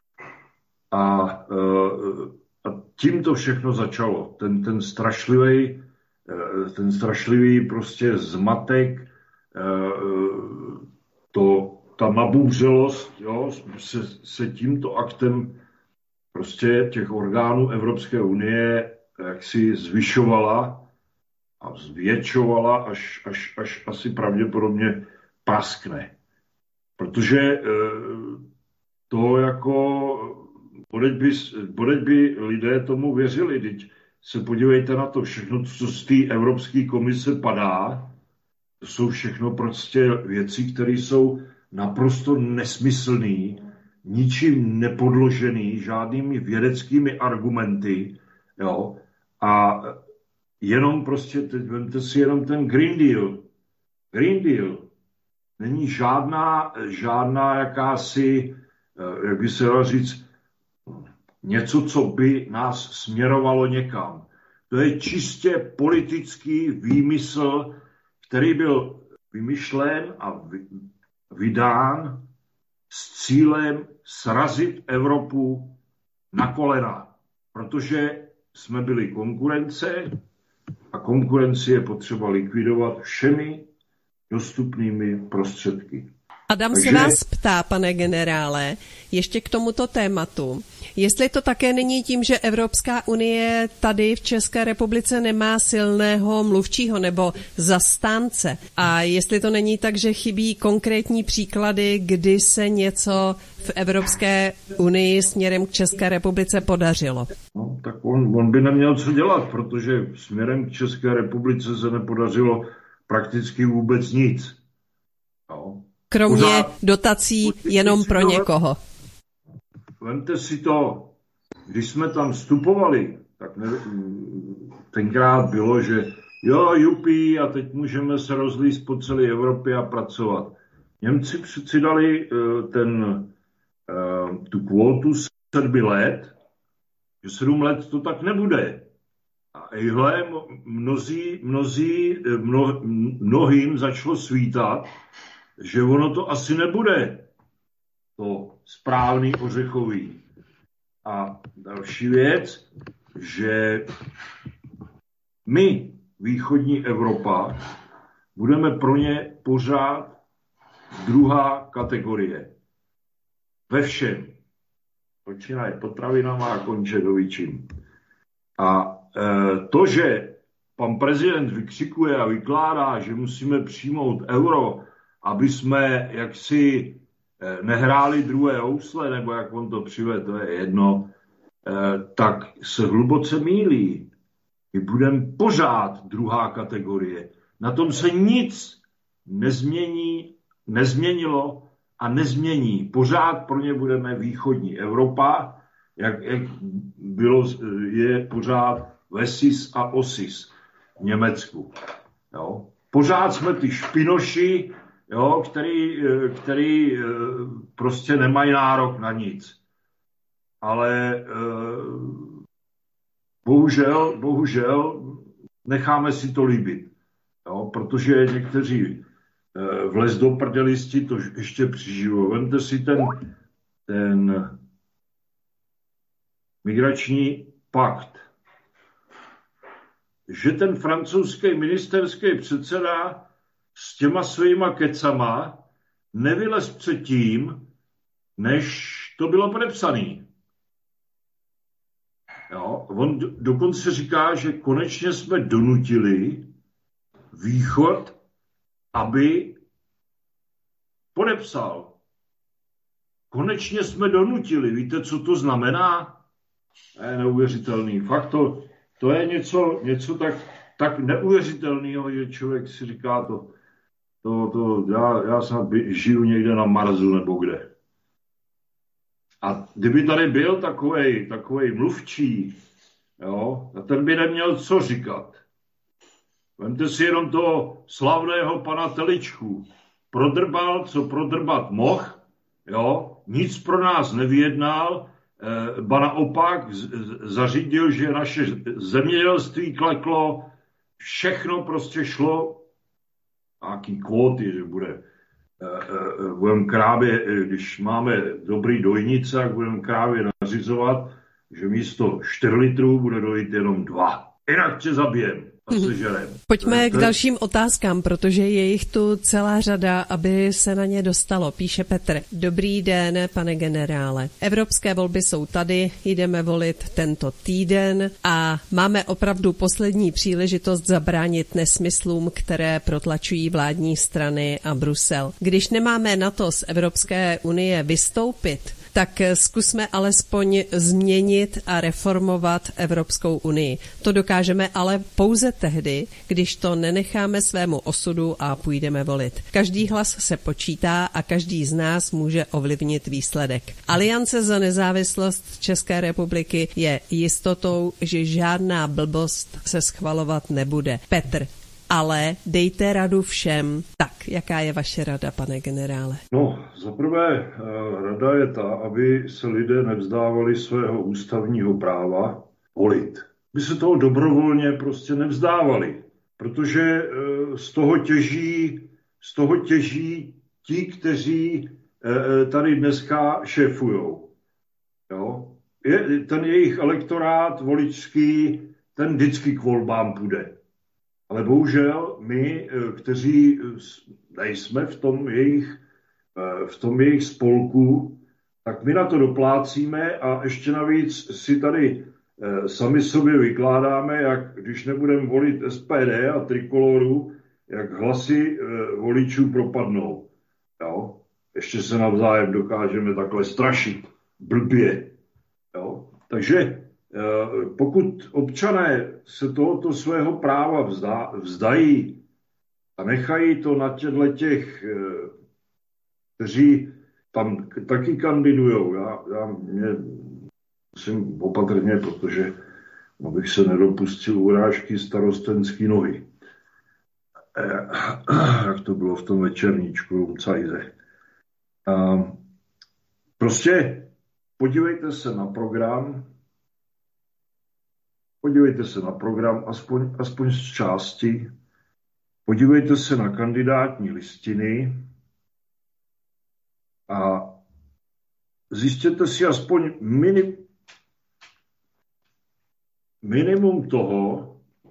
A, a tím to všechno začalo. Ten, ten strašlivý, ten strašlivý prostě zmatek, to, ta nabouřelost, jo, se, se tímto aktem prostě těch orgánů Evropské unie jaksi zvyšovala a zvětšovala, až, až, až asi pravděpodobně praskne. Protože e, to jako, bodeď by, bodeď by lidé tomu věřili. Teď se podívejte na to všechno, co z té Evropské komise padá. To jsou všechno prostě věci, které jsou naprosto nesmyslné, ničím nepodložený, žádnými vědeckými argumenty. Jo? A jenom prostě, teď vemte si jenom ten Green Deal. Green Deal není žádná, žádná jakási, jak by se dalo říct, něco, co by nás směrovalo někam. To je čistě politický výmysl, který byl vymyšlen a vydán s cílem srazit Evropu na kolena, protože jsme byli konkurence a konkurenci je potřeba likvidovat všemi dostupnými prostředky. Adam Takže... se vás ptá, pane generále, ještě k tomuto tématu, jestli to také není tím, že Evropská unie tady v České republice nemá silného mluvčího nebo zastánce a jestli to není tak, že chybí konkrétní příklady, kdy se něco v Evropské unii směrem k České republice podařilo. No, tak on, on by neměl co dělat, protože směrem k České republice se nepodařilo prakticky vůbec nic. No. Kromě Pořád, dotací jenom pro to, někoho. Vemte si to, když jsme tam vstupovali, tak ne, tenkrát bylo, že jo, jupí, a teď můžeme se rozlíst po celé Evropě a pracovat. Němci přeci dali ten, tu kvótu sedmi let, že sedm let to tak nebude. A ihle mnozí, mnozí, mno, mnohým začalo svítat, že ono to asi nebude to správný ořechový. A další věc, že my, východní Evropa, budeme pro ně pořád druhá kategorie. Ve všem. Počínaje potravinama a konče dovičím. A e, to, že pan prezident vykřikuje a vykládá, že musíme přijmout euro, aby jsme jaksi nehráli druhé housle, nebo jak on to přivede, to je jedno, tak se hluboce mýlí. My budeme pořád druhá kategorie. Na tom se nic nezmění, nezměnilo a nezmění. Pořád pro ně budeme východní Evropa, jak, jak bylo, je pořád Vesis a Osis v Německu. Jo? Pořád jsme ty špinoši, jo, který, který prostě nemají nárok na nic. Ale bohužel, bohužel necháme si to líbit. Jo, protože někteří vlez do prdelisti to ještě přiživou. Vemte si ten, ten migrační pakt. Že ten francouzský ministerský předseda s těma svýma kecama nevylez předtím, než to bylo podepsané. Jo, on dokonce říká, že konečně jsme donutili Východ, aby podepsal. Konečně jsme donutili. Víte, co to znamená? To je neuvěřitelný. Fakt to, to je něco, něco tak, tak neuvěřitelného, že člověk si říká to, to, to já, já snad žiju někde na Marsu nebo kde. A kdyby tady byl takovej, takovej mluvčí, jo, ten by neměl co říkat. Vemte si jenom toho slavného pana Teličku. Prodrbal, co prodrbat mohl, jo, nic pro nás nevyjednal, eh, ba naopak z, zařídil, že naše zemědělství kleklo, všechno prostě šlo, nějaký kvóty, že bude, eh, eh, budeme krávě, když máme dobrý dojnice, tak budeme krávě nařizovat, že místo čtyři litrů bude dojít jenom dva. Jinak tě zabijem. Pojďme k dalším otázkám, protože je jich tu celá řada, aby se na ně dostalo, píše Petr. Dobrý den, pane generále. Evropské volby jsou tady, jdeme volit tento týden a máme opravdu poslední příležitost zabránit nesmyslům, které protlačují vládní strany a Brusel. Když nemáme na to z Evropské unie vystoupit, tak zkusme alespoň změnit a reformovat Evropskou unii. To dokážeme ale pouze tehdy, když to nenecháme svému osudu a půjdeme volit. Každý hlas se počítá a každý z nás může ovlivnit výsledek. Aliance za nezávislost České republiky je jistotou, že žádná blbost se schvalovat nebude. Petr, ale dejte radu všem. Tak, jaká je vaše rada, pane generále? No, za prvé, rada je ta, aby se lidé nevzdávali svého ústavního práva volit. By se toho dobrovolně prostě nevzdávali, protože z toho těží, z toho těží ti, kteří tady dneska šéfujou. Jo? Je, ten jejich elektorát voličský, ten vždycky k volbám půjde. Ale bohužel my, kteří nejsme v tom jejich, v tom jejich spolku, tak my na to doplácíme a ještě navíc si tady sami sobě vykládáme, jak když nebudeme volit S P D a Trikoloru, jak hlasy voličů propadnou. Jo? Ještě se navzájem dokážeme takhle strašit. Blbě. Jo? Takže pokud občané se tohoto svého práva vzdá, vzdají a nechají to na těchto těch, kteří tam taky kandidujou, já, já mě musím opatrně, protože abych se nedopustil urážky starostenský nohy. Jak to bylo v tom večerníčku Cajze. Prostě podívejte se na program, podívejte se na program aspoň, aspoň z části, podívejte se na kandidátní listiny a zjistěte si aspoň mini, minimum toho,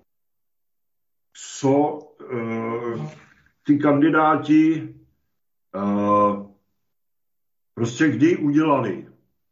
co uh, ty kandidáti uh, prostě kdy udělali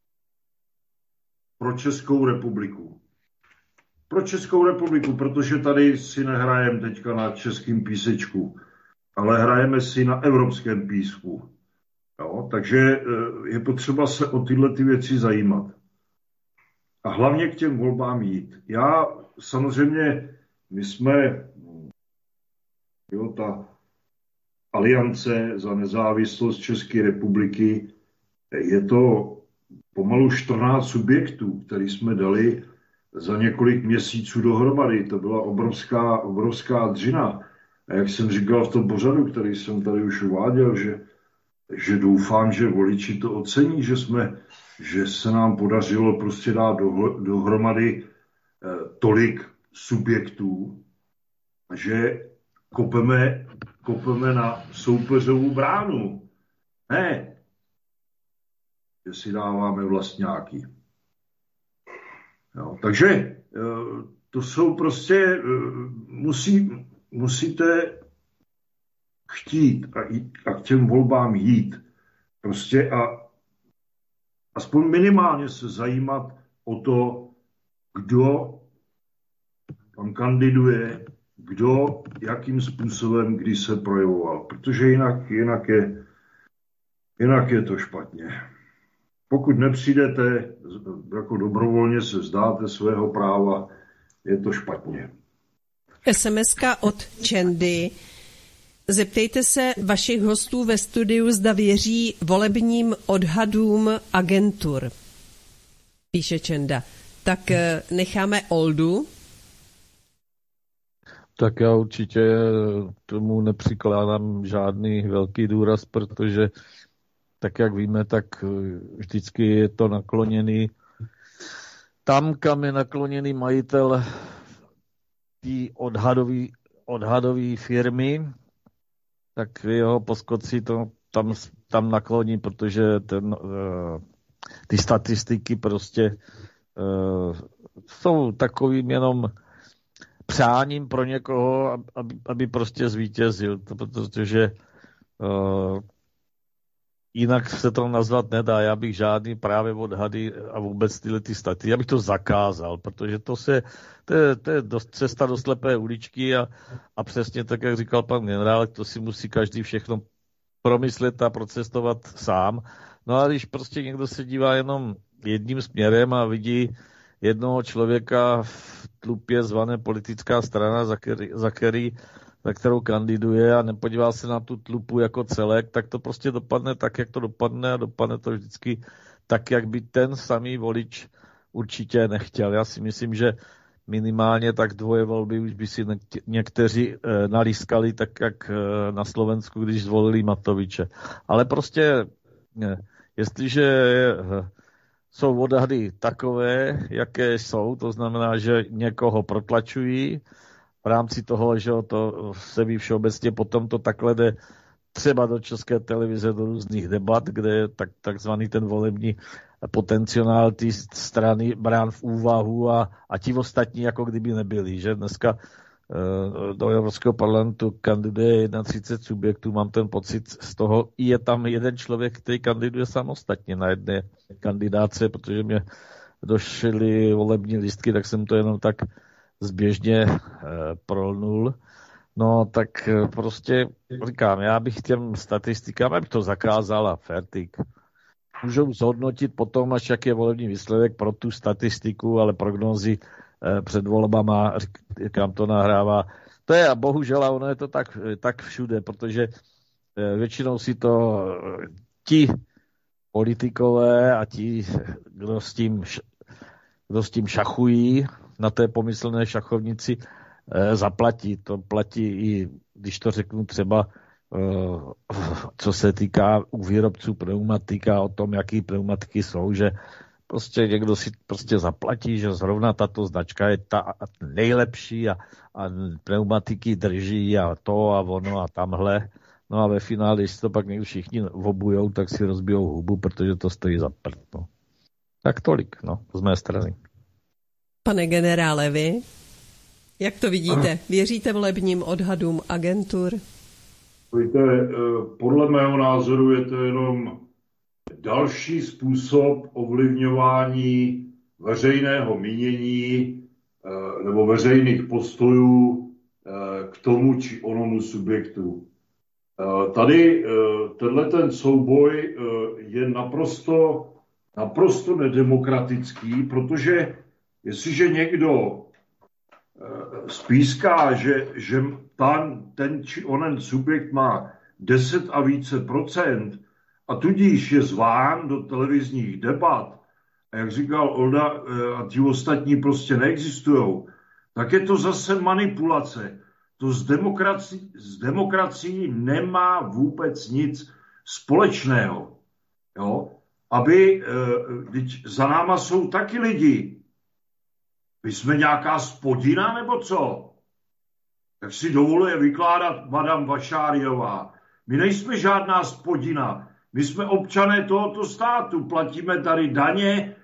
pro Českou republiku. Pro Českou republiku, protože tady si nehrajeme teďka na českým písečku, ale hrajeme si na evropském písku. Jo? Takže je potřeba se o tyhle ty věci zajímat. A hlavně k těm volbám jít. Já samozřejmě, my jsme, jo, ta Aliance za nezávislost České republiky, je to pomalu čtrnáct subjektů, který jsme dali za několik měsíců dohromady. To byla obrovská, obrovská dřina. A jak jsem říkal v tom pořadu, který jsem tady už uváděl, že, že doufám, že voliči to ocení, že, jsme, že se nám podařilo prostě dát do, dohromady eh, tolik subjektů, že kopeme, kopeme na soupeřovou bránu. Ne, že si dáváme vlastňáky. Jo, takže to jsou prostě, musí, musíte chtít a, a k těm volbám jít. Prostě a aspoň minimálně se zajímat o to, kdo tam kandiduje, kdo jakým způsobem, kdy se projevoval. Protože jinak, jinak, je, jinak je to špatně. Pokud nepřijdete, jako dobrovolně se vzdáte svého práva, je to špatně. es em eska od Čendy. Zeptejte se vašich hostů ve studiu, zda věří volebním odhadům agentur. Píše Čenda. Tak necháme Oldu. Tak já určitě tomu nepřikládám žádný velký důraz, protože tak jak víme, tak vždycky je to nakloněný tam, kam je nakloněný majitel té odhadové odhadový firmy, tak jeho poskoci to tam, tam nakloní, protože ten, ty statistiky prostě jsou takovým jenom přáním pro někoho, aby, aby prostě zvítězil, protože jinak se to nazvat nedá. Já bych žádný právě odhady a vůbec tyhle ty staty, já bych to zakázal, protože to se, to je, to je dost, cesta do slepé uličky a, a přesně tak, jak říkal pan generál, to si musí každý všechno promyslet a procestovat sám. No a když prostě někdo se dívá jenom jedním směrem a vidí jednoho člověka v tlupě zvané politická strana, za, který, za, který, za kterou kandiduje a nepodívá se na tu tlupu jako celek, tak to prostě dopadne tak, jak to dopadne a dopadne to vždycky tak, jak by ten samý volič určitě nechtěl. Já si myslím, že minimálně tak dvoje volby už by si někteří e, nalískali tak, jak e, na Slovensku, když zvolili Matoviče. Ale prostě, e, jestliže e, jsou odhady takové, jaké jsou, to znamená, že někoho protlačují v rámci toho, že to se ví všeobecně, potom to takhle jde třeba do České televize, do různých debat, kde je tak, takzvaný ten volební potenciál té strany brán v úvahu a, a ti ostatní jako kdyby nebyli. Že dneska e, do Evropského parlamentu kandiduje třicet jedna subjektů, mám ten pocit z toho, i je tam jeden člověk, který kandiduje samostatně na jedné kandidáce, protože mě došly volební lístky, tak jsem to jenom tak zběžně e, prolnul. No tak prostě říkám, já bych těm statistikám, abych to zakázal a fertik. Můžou zhodnotit potom, až jak je volební výsledek pro tu statistiku, ale prognózy eh, před volbama, říkám, to nahrává. To je a bohužel, a ono je to tak, tak všude, protože eh, většinou si to eh, ti politikové a ti, kdo s tím, kdo s tím šachují na té pomyslné šachovnici, zaplatí. To platí i, když to řeknu třeba, co se týká u výrobců pneumatika, o tom, jaký pneumatiky jsou, že prostě někdo si prostě zaplatí, že zrovna tato značka je ta nejlepší a, a pneumatiky drží a to a ono a tamhle. No a ve finále, když to pak někdo všichni obujou, tak si rozbijou hubu, protože to stojí za prd. No. Tak tolik, no, z mé strany. Pane generále, vy? Jak to vidíte? Věříte volebním odhadům agentur? Víte, podle mého názoru je to jenom další způsob ovlivňování veřejného mínění nebo veřejných postojů k tomu či onomu subjektu. Tady tenhle ten souboj je naprosto, naprosto nedemokratický, protože jestliže někdo spíská, že, že tam ten či onen subjekt má deset a více procent a tudíž je zván do televizních debat a jak říkal Olda, a ti ostatní prostě neexistujou, tak je to zase manipulace. To s demokracií, s demokracií nemá vůbec nic společného. Jo? Aby, e, za náma jsou taky lidi. My jsme nějaká spodina, nebo co? Tak si dovoluje vykládat madam Vašáriová. My nejsme žádná spodina. My jsme občané tohoto státu. Platíme tady daně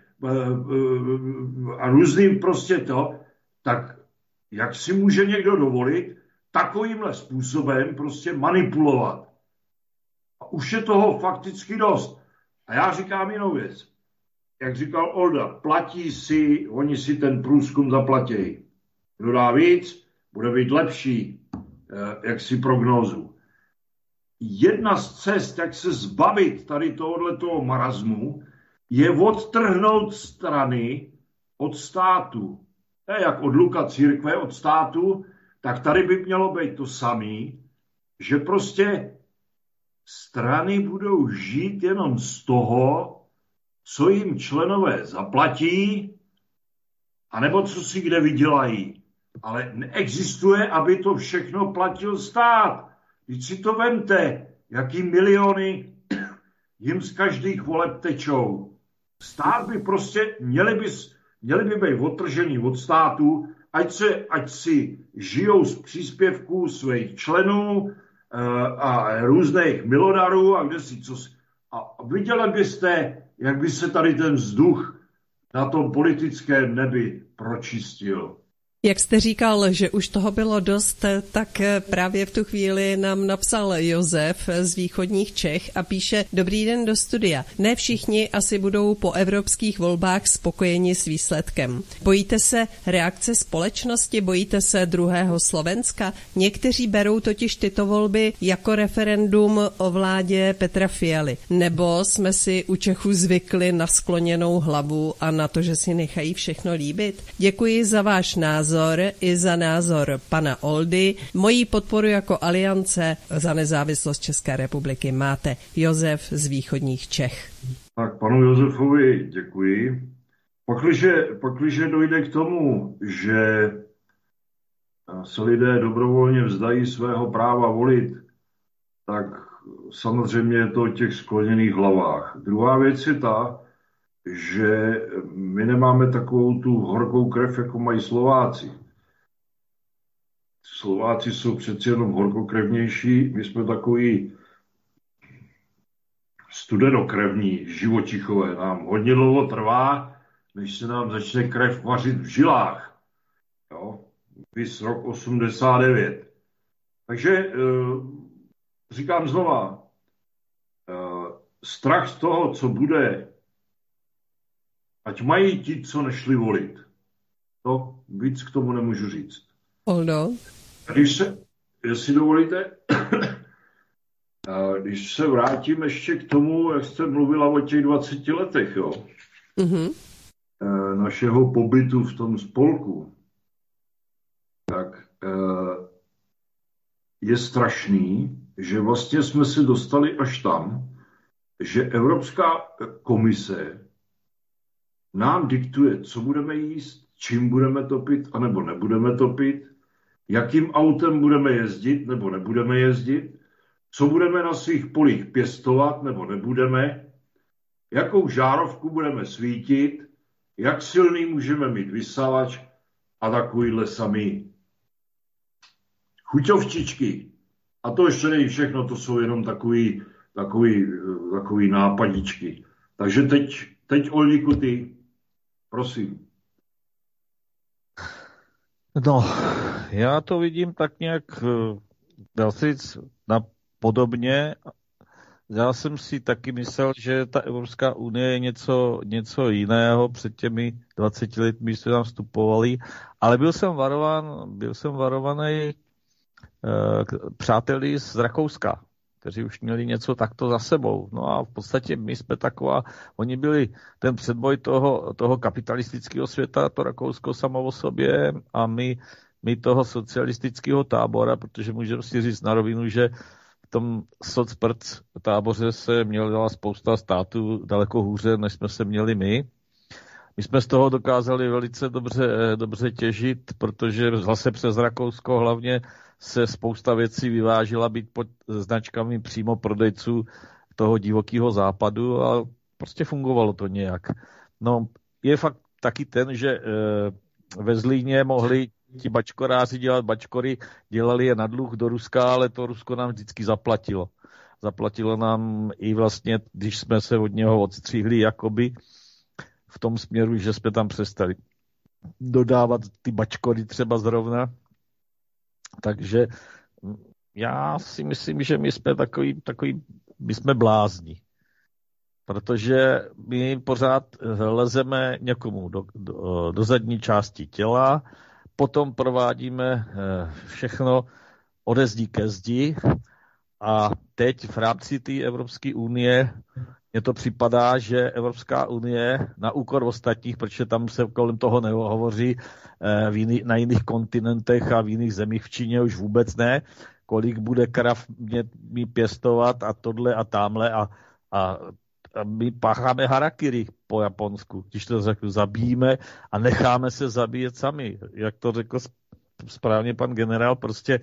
a různým prostě to. Tak jak si může někdo dovolit takovýmhle způsobem prostě manipulovat? A už je toho fakticky dost. A já říkám jinou věc. Jak říkal Olda, platí si, oni si ten průzkum zaplatí. Kdo dá víc, bude být lepší, jak si prognózu. Jedna z cest, jak se zbavit tady tohoto marazmu, je odtrhnout strany od státu. To je jak odluka církve od státu, tak tady by mělo být to samé, že prostě strany budou žít jenom z toho, co jim členové zaplatí, anebo co si kde vydělají. Ale neexistuje, aby to všechno platil stát. Když si to vemte, jaký miliony jim z každých voleb tečou. Stát by prostě, měli by, měli by být odtržení od státu, ať, se, ať si žijou z příspěvků svých členů a různých milodarů a kde si co. A viděli byste, jak by se tady ten vzduch na tom politickém nebi pročistil. Jak jste říkal, že už toho bylo dost, tak právě v tu chvíli nám napsal Josef z východních Čech a píše: Dobrý den do studia. Ne všichni asi budou po evropských volbách spokojeni s výsledkem. Bojíte se reakce společnosti, bojíte se druhého Slovenska? Někteří berou totiž tyto volby jako referendum o vládě Petra Fialy. Nebo jsme si u Čechů zvykli na skloněnou hlavu a na to, že si nechají všechno líbit? Děkuji za váš názor i za názor pana Oldy. Mojí podporu jako Aliance za nezávislost České republiky máte. Josef z východních Čech. Tak panu Josefovi děkuji. Pakliže, pakliže dojde k tomu, že se lidé dobrovolně vzdají svého práva volit, tak samozřejmě je to o těch skloněných hlavách. Druhá věc je ta, že my nemáme takovou tu horkou krev, jako mají Slováci. Slováci jsou přeci jenom horkokrevnější, my jsme takový studenokrevní, živočichové. Nám hodně dlouho trvá, než se nám začne krev vařit v žilách. Jo? Vys rok osmdesát devět. Takže říkám znova, strach z toho, co bude, ať mají ti, co nešli volit. To víc k tomu nemůžu říct. Oldo? Když se, jestli dovolíte, když se vrátím ještě k tomu, jak jste mluvila o těch dvaceti letech, jo, mm-hmm. našeho pobytu v tom spolku, tak je strašný, že vlastně jsme se dostali až tam, že Evropská komise nám diktuje, co budeme jíst, čím budeme topit, anebo nebudeme topit, jakým autem budeme jezdit, nebo nebudeme jezdit, co budeme na svých polích pěstovat, nebo nebudeme, jakou žárovku budeme svítit, jak silný můžeme mít vysavač a takovýhle samý chuťovčičky. A to ještě není všechno, to jsou jenom takový, takový, takový nápadičky. Takže teď, teď Olíku, ty, prosím. No, já to vidím tak nějak, dá se říct, na podobně. Já jsem si taky myslel, že ta Evropská unie je něco, něco jiného před těmi dvaceti lety, když jsme tam vstupovali, ale byl jsem varován, byl jsem varovaný e, přáteli z Rakouska, kteří už měli něco takto za sebou. No a v podstatě my jsme taková, oni byli ten předboj toho, toho kapitalistického světa, to Rakousko samo o sobě, a my, my toho socialistického tábora, protože můžeme si říct na rovinu, že v tom socprc táboře se měla spousta států daleko hůře, než jsme se měli my. My jsme z toho dokázali velice dobře, dobře těžit, protože zase přes Rakousko hlavně se spousta věcí vyvážila být pod značkami přímo prodejců toho divokého západu a prostě fungovalo to nějak. No, je fakt taky ten, že e, ve Zlíně mohli ti bačkoráři dělat bačkory, dělali je na dluh do Ruska, ale to Rusko nám vždycky zaplatilo. Zaplatilo nám i vlastně, když jsme se od něho odstříhli jakoby v tom směru, že jsme tam přestali dodávat ty bačkory třeba zrovna. Takže já si myslím, že my jsme takový, takový my jsme blázni. Protože my pořád lezeme někomu do, do, do zadní části těla, potom provádíme všechno ode zdi ke zdi a teď v rámci té Evropské unie mně to připadá, že Evropská unie na úkor ostatních, protože tam se kolem toho nehovoří v jiný, na jiných kontinentech a v jiných zemích, v Číně už vůbec ne, kolik bude krav mě, mě pěstovat a tohle a tamhle a, a, a my pácháme harakiri po Japonsku, když to řeknu, zabijíme a necháme se zabíjet sami. Jak to řekl správně pan generál, prostě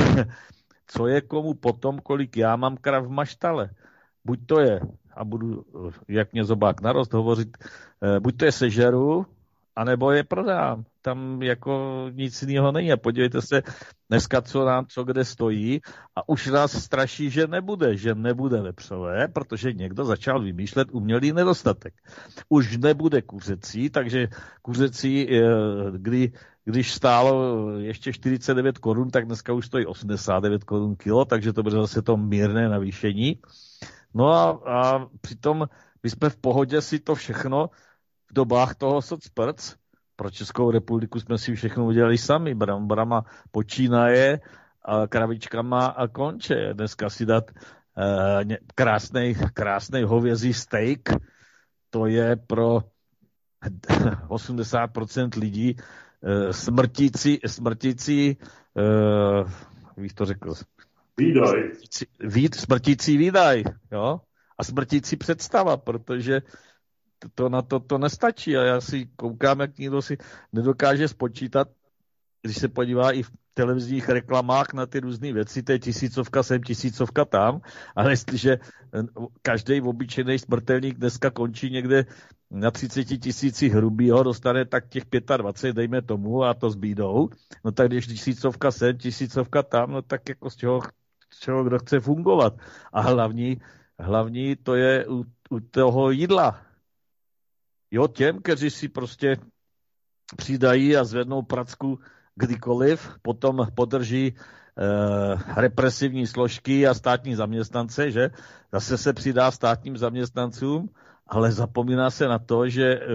co je komu potom, kolik já mám krav v maštale. Buď to je, a budu, jak mě zobák narost, hovořit, buď to je sežeru, anebo je prodám. Tam jako nic jiného není. A podívejte se dneska, co nám, co kde stojí a už nás straší, že nebude, že nebude vepřové, protože někdo začal vymýšlet umělý nedostatek. Už nebude kuřecí, takže kuřecí, kdy když stálo ještě čtyřicet devět korun, tak dneska už stojí osmdesát devět korun kilo, takže to bude zase to mírné navýšení. No a, a přitom my jsme v pohodě si to všechno v dobách toho socprc, pro Českou republiku jsme si všechno udělali sami, brambrama počínaje, a kravičkama a konče. Dneska si dát uh, krásnej, krásnej hovězí steak, to je pro osmdesát procent lidí uh, smrtící, smrtící uh, bych to řekl, výdaj. Výd, smrtící výdaj, jo? A smrtící představa, protože to, to na to, to nestačí a já si koukám, jak někdo si nedokáže spočítat, když se podívá i v televizních reklamách na ty různé věci, to je tisícovka sem, tisícovka tam, ale jestliže každý obyčejný smrtelník dneska končí někde na třicet tisících hrubýho, dostane tak těch dvacet pět, dejme tomu, a to s bídou, no tak když tisícovka sem, tisícovka tam, no tak jako z čeho, z čeho kdo chce fungovat. A hlavní, hlavní to je u, u toho jídla. Jo, těm, kteří si prostě přidají a zvednou pracku kdykoliv, potom podrží eh, represivní složky a státní zaměstnance, že zase se přidá státním zaměstnancům, ale zapomíná se na to, že eh,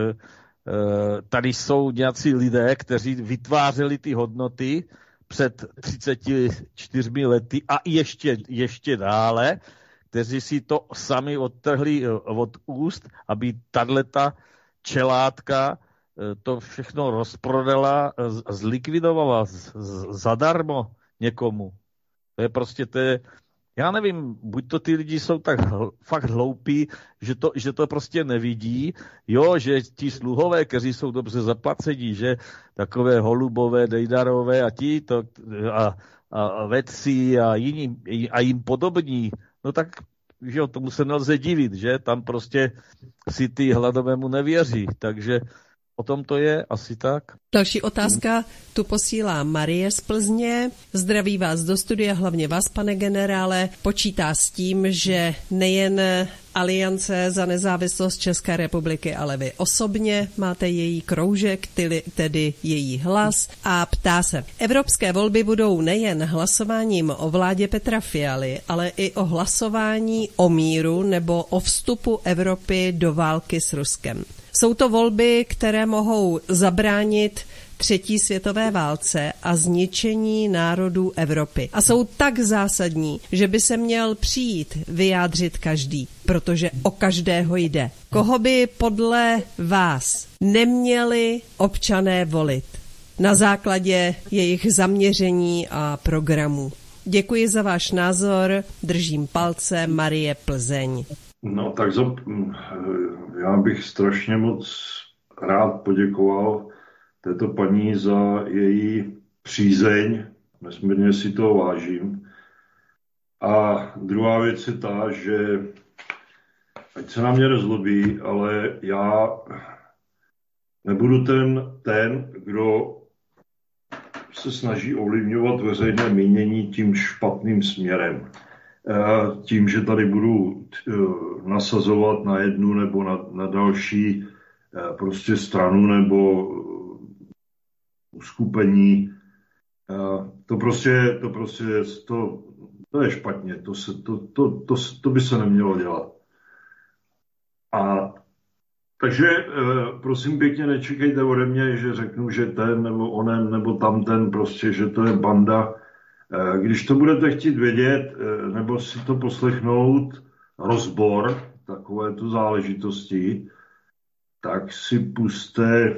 eh, tady jsou nějací lidé, kteří vytvářeli ty hodnoty před třiceti čtyřmi lety a ještě, ještě dále, kteří si to sami odtrhli od úst, aby tato čelátka to všechno rozprodala, zlikvidovala zadarmo někomu. To je prostě, to je, já nevím, buď to ty lidi jsou tak hl, fakt hloupí, že to, že to prostě nevidí, jo, že ti sluhové, kteří jsou dobře zaplacení, že takové holubové, dejdarové a ti to, a, a vedci a jiní, a jim podobní, no tak, že jo, tomu se nelze divit, že tam prostě si ty hladovému nevěří, takže o tom to je asi tak. Další otázka tu posílá Marie z Plzně. Zdraví vás do studia, hlavně vás, pane generále. Počítá s tím, že nejen Aliance za nezávislost České republiky, ale vy osobně máte její kroužek, tedy její hlas, a ptá se. Evropské volby budou nejen hlasováním o vládě Petra Fialy, ale i o hlasování o míru nebo o vstupu Evropy do války s Ruskem. Jsou to volby, které mohou zabránit třetí světové válce a zničení národů Evropy. A jsou tak zásadní, že by se měl přijít vyjádřit každý, protože o každého jde. Koho by podle vás neměli občané volit na základě jejich zaměření a programů? Děkuji za váš názor, držím palce, Marie, Plzeň. No tak za, já bych strašně moc rád poděkoval této paní za její přízeň, nesmírně si toho vážím. A druhá věc je ta, že ať se na mě nezlobí, ale já nebudu ten, ten, kdo se snaží ovlivňovat veřejné mínění tím špatným směrem. Tím, že tady budu nasazovat na jednu nebo na, na další prostě stranu nebo uskupení. To prostě, to prostě to, to je špatně. To, se, to, to, to, to by se nemělo dělat. A takže prosím pěkně, nečekejte ode mě, že řeknu, že ten nebo onen nebo tamten, prostě, že to je banda. Když to budete chtít vědět, nebo si to poslechnout, rozbor takovéto záležitosti, tak si puste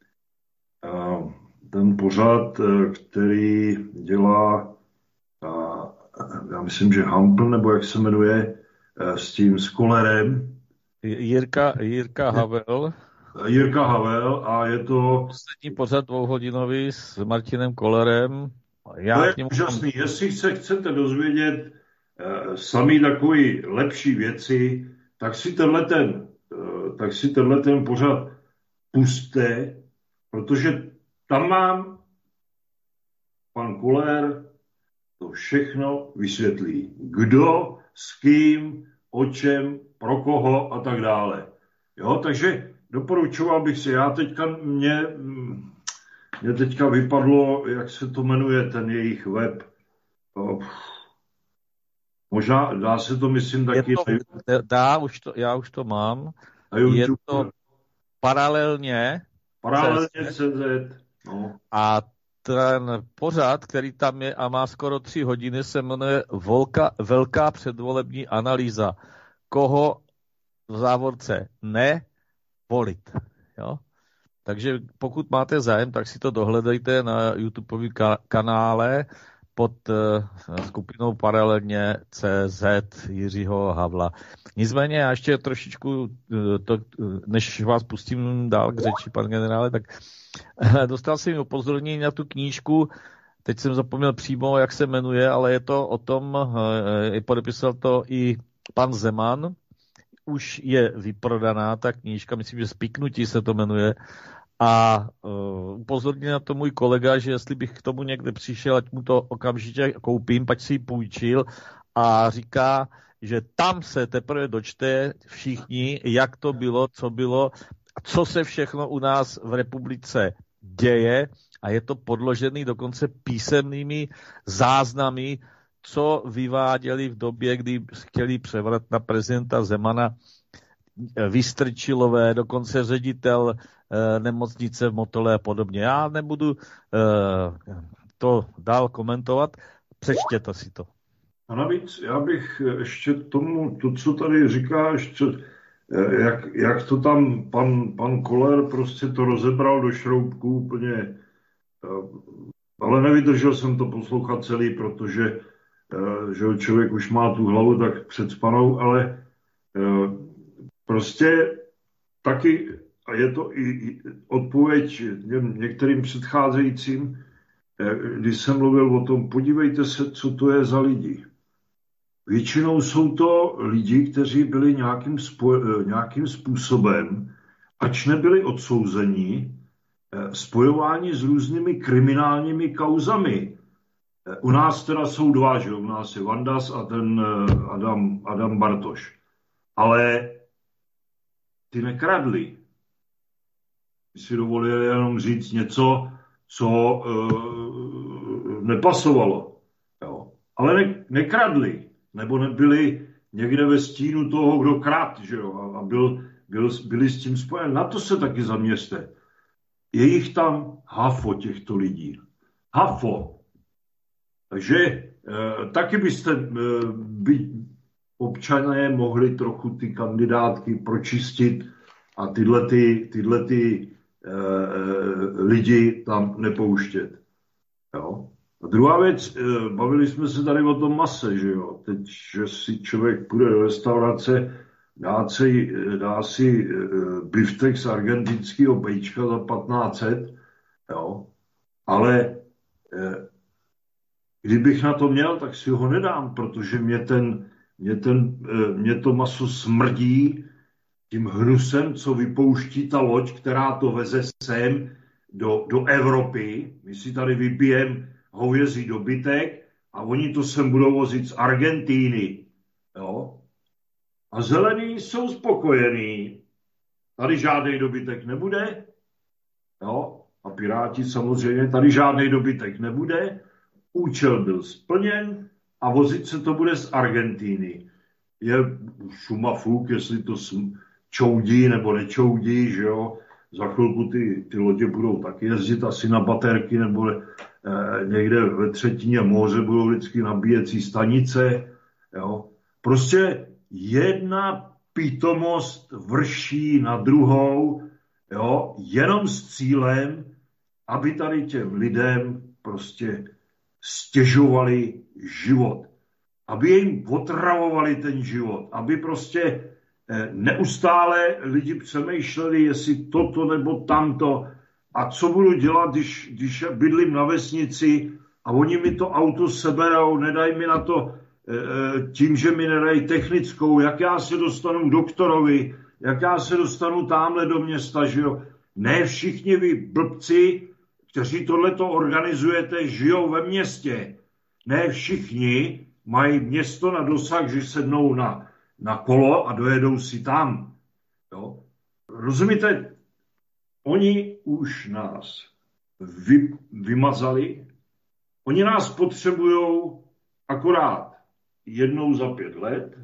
ten pořad, který dělá, já myslím, že Hampl, nebo jak se jmenuje, s tím, s Kollerem. Jirka, Jirka Havel. Jirka Havel a je to... Poslední pořad dvouhodinový s Martinem Kollerem. Já to je němu... úžasný. Jestli se chcete dozvědět eh, sami takové lepší věci, tak si tenhle ten, eh, tak si tenhle ten pořad pusťte, protože tam mám pan Koller to všechno vysvětlí. Kdo, s kým, o čem, pro koho a tak dále. Jo, takže doporučoval bych si, já teďka mě, mě teďka vypadlo, jak se to jmenuje, ten jejich web. Možná dá se to, myslím, taky... To, dá, už to, já už to mám. Je to paralelně Paralelně C Z. No. A ten pořad, který tam je a má skoro tři hodiny, se jmenuje Volka, Velká předvolební analýza. Koho v závorce nevolit. Jo? Takže pokud máte zájem, tak si to dohledejte na YouTube kanále pod uh, skupinou paralelně C Z Jiřího Havla. Nicméně já ještě trošičku, uh, to, uh, než vás pustím dál k řeči, pan generále, tak uh, dostal jsem upozornění na tu knížku, teď jsem zapomněl přímo, jak se jmenuje, ale je to o tom, uh, podepisal to i pan Zeman, už je vyprodaná ta knížka, myslím, že Spiknutí se to jmenuje, a uh, upozornil na to můj kolega, že jestli bych k tomu někde přišel, ať mu to okamžitě koupím, pak si ji půjčil, a říká, že tam se teprve dočte všichni, jak to bylo, co bylo, co se všechno u nás v republice děje, a je to podložený dokonce písemnými záznamy, co vyváděli v době, kdy chtěli převrat na prezidenta Zemana Vystrčilové, dokonce ředitel e, nemocnice v Motole a podobně. Já nebudu e, to dál komentovat, přečtěte si to. A navíc já bych ještě tomu, to, co tady říkáš, co, jak, jak to tam pan, pan Koller prostě to rozebral do šroubků úplně, ale nevydržel jsem to poslouchat celý, protože že člověk už má tu hlavu tak předspanou, ale prostě taky, a je to i odpověď některým předcházejícím, když jsem mluvil o tom, podívejte se, co to je za lidi. Většinou jsou to lidi, kteří byli nějakým, spoj, nějakým způsobem, ač nebyli odsouzeni, spojováni s různými kriminálními kauzami. U nás teda jsou dva, že? U nás je Vandas a ten Adam, Adam Bartoš. Ale ty nekradli. Ty si dovolili jenom říct něco, co uh, nepasovalo. Jo. Ale ne, nekradli. Nebo nebyli někde ve stínu toho, kdo krad, že jo, a byl, byl, byli s tím spojen. Na to se taky zaměřte. Je jich tam hafo těchto lidí. Hafo. Takže eh, taky byste eh, by občané mohli trochu ty kandidátky pročistit a tyhle, ty, tyhle ty, eh, lidi tam nepouštět. Jo? A druhá věc, eh, bavili jsme se tady o tom mase, že jo. Teď, že si člověk půjde do restaurace, dá si, dá si eh, biftek z argentinského bejčka za patnáct set, jo. Ale eh, kdybych na to měl, tak si ho nedám, protože mě, ten, mě, ten, mě to maso smrdí tím hnusem, co vypouští ta loď, která to veze sem do, do Evropy. My si tady vybijeme hovězí dobytek a oni to sem budou vozit z Argentíny. Jo? A zelení jsou spokojení. Tady žádný dobytek nebude. Jo? A Piráti samozřejmě, tady žádný dobytek nebude. Účel byl splněn a vozit se to bude z Argentíny. Je šuma fuk, jestli to čoudí nebo nečoudí, že jo. Za chvilku ty, ty lodě budou taky jezdit asi na baterky nebo eh, někde ve třetině moře budou vždycky nabíjecí stanice. Jo. Prostě jedna pitomost vrší na druhou, jo, jenom s cílem, aby tady těm lidem prostě stěžovali život, aby jim otravovali ten život, aby prostě neustále lidi přemýšleli, jestli toto nebo tamto a co budu dělat, když, když bydlím na vesnici a oni mi to auto seberou, nedají mi na to tím, že mi nedají technickou, jak já se dostanu k doktorovi, jak já se dostanu tamhle do města, že jo. Ne všichni vy blbci, kteří tohleto organizujete, žijou ve městě. Ne všichni mají město na dosah, že sednou na, na kolo a dojedou si tam. Jo? Rozumíte? Oni už nás vy, vymazali. Oni nás potřebují akorát jednou za pět let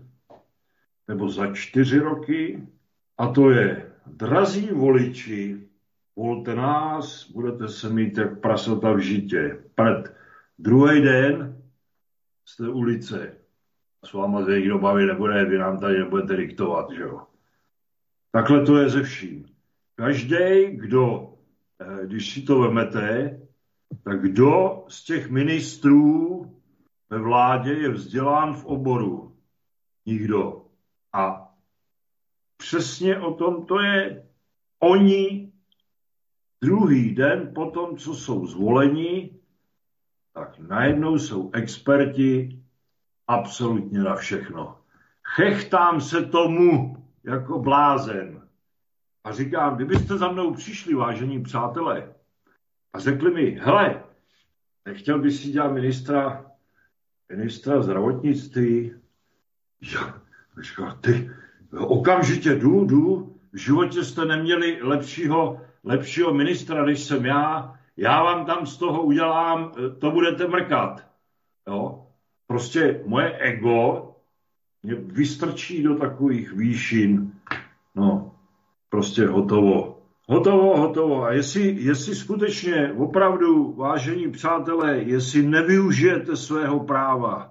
nebo za čtyři roky a to je: drazí voliči, volte nás, budete se mít jak prasata v žitě. Pred druhý den jste ulice. S váma se nikdo bavit nebude, vy nám tady nebudete diktovat, že jo. Takhle to je ze vším. Každý, kdo, když si to vemete, tak kdo z těch ministrů ve vládě je vzdělán v oboru? Nikdo. A přesně o tom to je. Oni druhý den po tom, co jsou zvoleni, tak najednou jsou experti absolutně na všechno. Chechtám se tomu jako blázen. A říkám, kdybyste za mnou přišli, vážení přátelé, a řekli mi, hele, nechtěl bys si dělat ministra, ministra zdravotnictví? Já, říkám, ty, okamžitě jdu, jdu, v životě jste neměli lepšího, lepšího ministra, než jsem já, já vám tam z toho udělám, to budete mrkat. Jo? Prostě moje ego mě vystrčí do takových výšin, no, prostě hotovo. Hotovo, hotovo. A jestli, jestli skutečně, opravdu, vážení přátelé, jestli nevyužijete svého práva,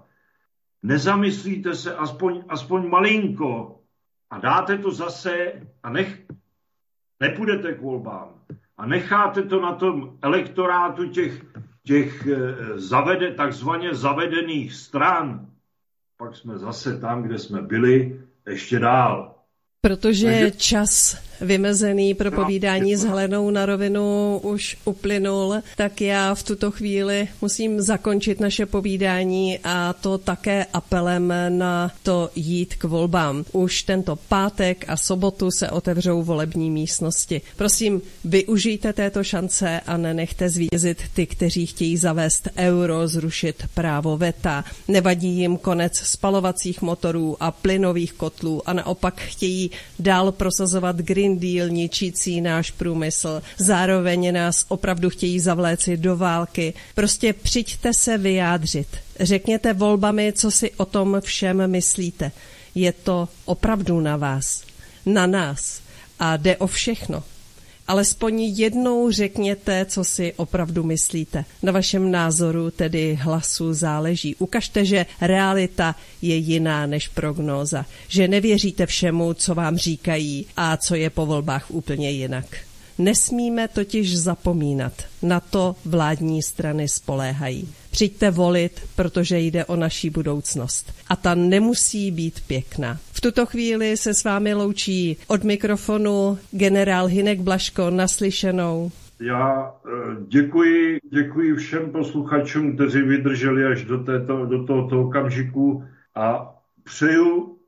nezamyslíte se aspoň, aspoň malinko a dáte to zase a nech, nepůjdete k volbám a necháte to na tom elektorátu těch, těch zavede, takzvaně zavedených stran, pak jsme zase tam, kde jsme byli, ještě dál. Protože Takže... čas vymezený pro povídání s Helenou na rovinu už uplynul, tak já v tuto chvíli musím zakončit naše povídání a to také apelem na to jít k volbám. Už tento pátek a sobotu se otevřou volební místnosti. Prosím, využijte této šance a nenechte zvítězit ty, kteří chtějí zavést euro, zrušit právo veta. Nevadí jim konec spalovacích motorů a plynových kotlů a naopak chtějí dál prosazovat Green Deal ničící náš průmysl. Zároveň nás opravdu chtějí zavléci do války. Prostě přijďte se vyjádřit. Řekněte volbami, co si o tom všem myslíte. Je to opravdu na vás. Na nás. A jde o všechno. Alespoň jednou řekněte, co si opravdu myslíte. Na vašem názoru, tedy hlasu, záleží. Ukažte, že realita je jiná než prognóza. Že nevěříte všemu, co vám říkají a co je po volbách úplně jinak. Nesmíme totiž zapomínat. Na to vládní strany spoléhají. Přijďte volit, protože jde o naší budoucnost. A ta nemusí být pěkná. V tuto chvíli se s vámi loučí od mikrofonu generál Hynek Blažko. Naslyšenou. Já děkuji, děkuji všem posluchačům, kteří vydrželi až do, této, do tohoto okamžiku a přeju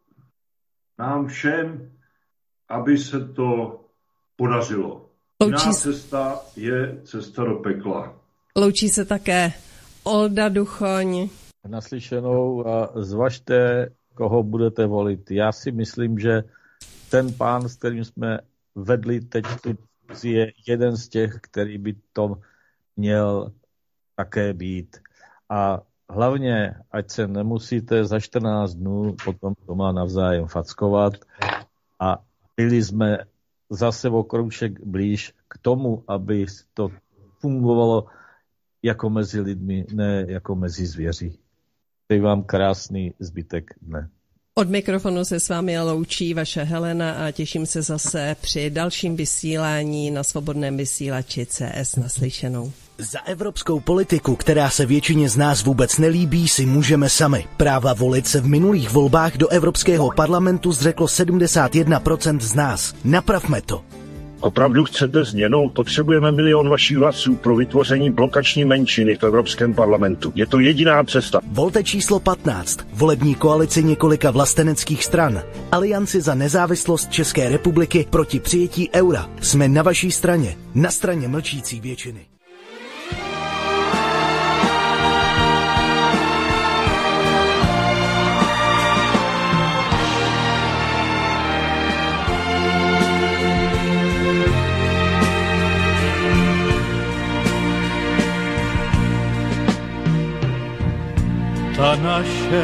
nám všem, aby se to podařilo. Jiná cesta je cesta do pekla. Loučí se také Olda Duchoň. Naslyšenou a zvažte, koho budete volit. Já si myslím, že ten pán, s kterým jsme vedli teď tu je jeden z těch, který by to měl také být. A hlavně, ať se nemusíte za čtrnáct dnů potom doma navzájem fackovat a byli jsme zase o kroužek blíž k tomu, aby to fungovalo jako mezi lidmi, ne jako mezi zvěří. Přeji vám krásný zbytek dne. Od mikrofonu se s vámi loučí vaše Helena a těším se zase při dalším vysílání na svobodném vysílači C S. Naslyšenou. Za evropskou politiku, která se většině z nás vůbec nelíbí, si můžeme sami. Práva volit se v minulých volbách do Evropského parlamentu zřeklo sedmdesát jedna procent z nás. Napravme to. Opravdu chcete změnu? Potřebujeme milion vašich hlasů pro vytvoření blokační menšiny v Evropském parlamentu. Je to jediná cesta. Volte číslo patnáct. Volební koalici několika vlasteneckých stran. Alianci za nezávislost České republiky proti přijetí eura. Jsme na vaší straně. Na straně mlčící většiny. Ta naše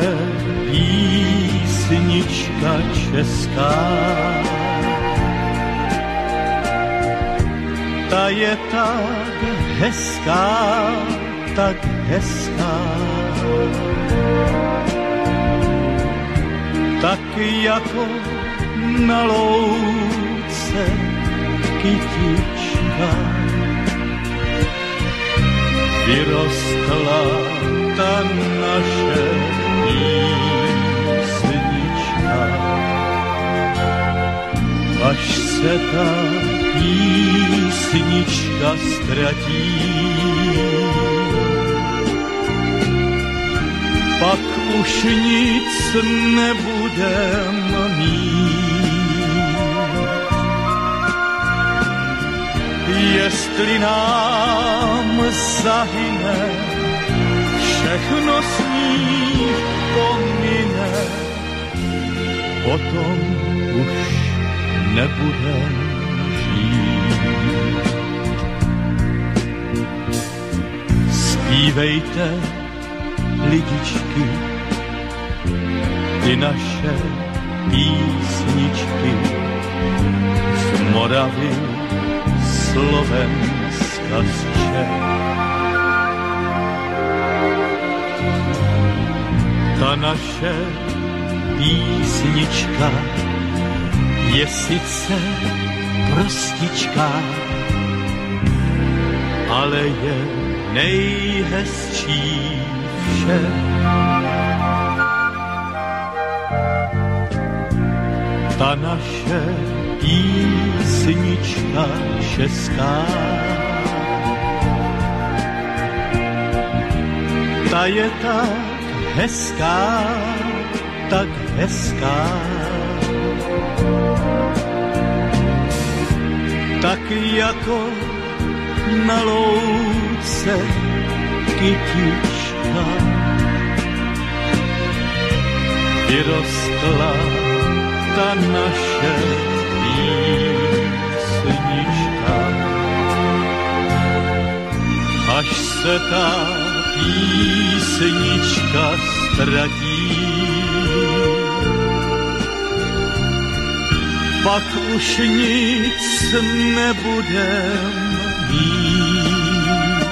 písnička česká, ta je tak hezká, tak hezká, tak jako na louce kytička vyrostla ta naše písnička. Až se ta písnička ztratí, pak už nic nebudem mít. Jestli nám zahyne, všechno s ní pomine, potom už nebudem žít. Zpívejte, lidičky, ty naše písničky z Moravy, Slovenska, z Čech. Ta naše písnička je sice prostička, ale je nejhezčí vše. Ta naše písnička česká, ta je tak hezká, tak hezká, tak jako na louce kytička vyrostla ta naše písnička. Až se ta písnička ztratí, pak už nic nebudem mít.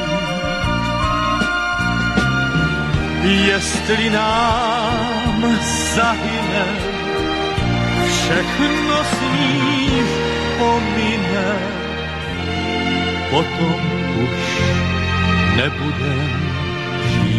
Jestli nám zahyne, všechno z ní pomine, potom už nebudem žít.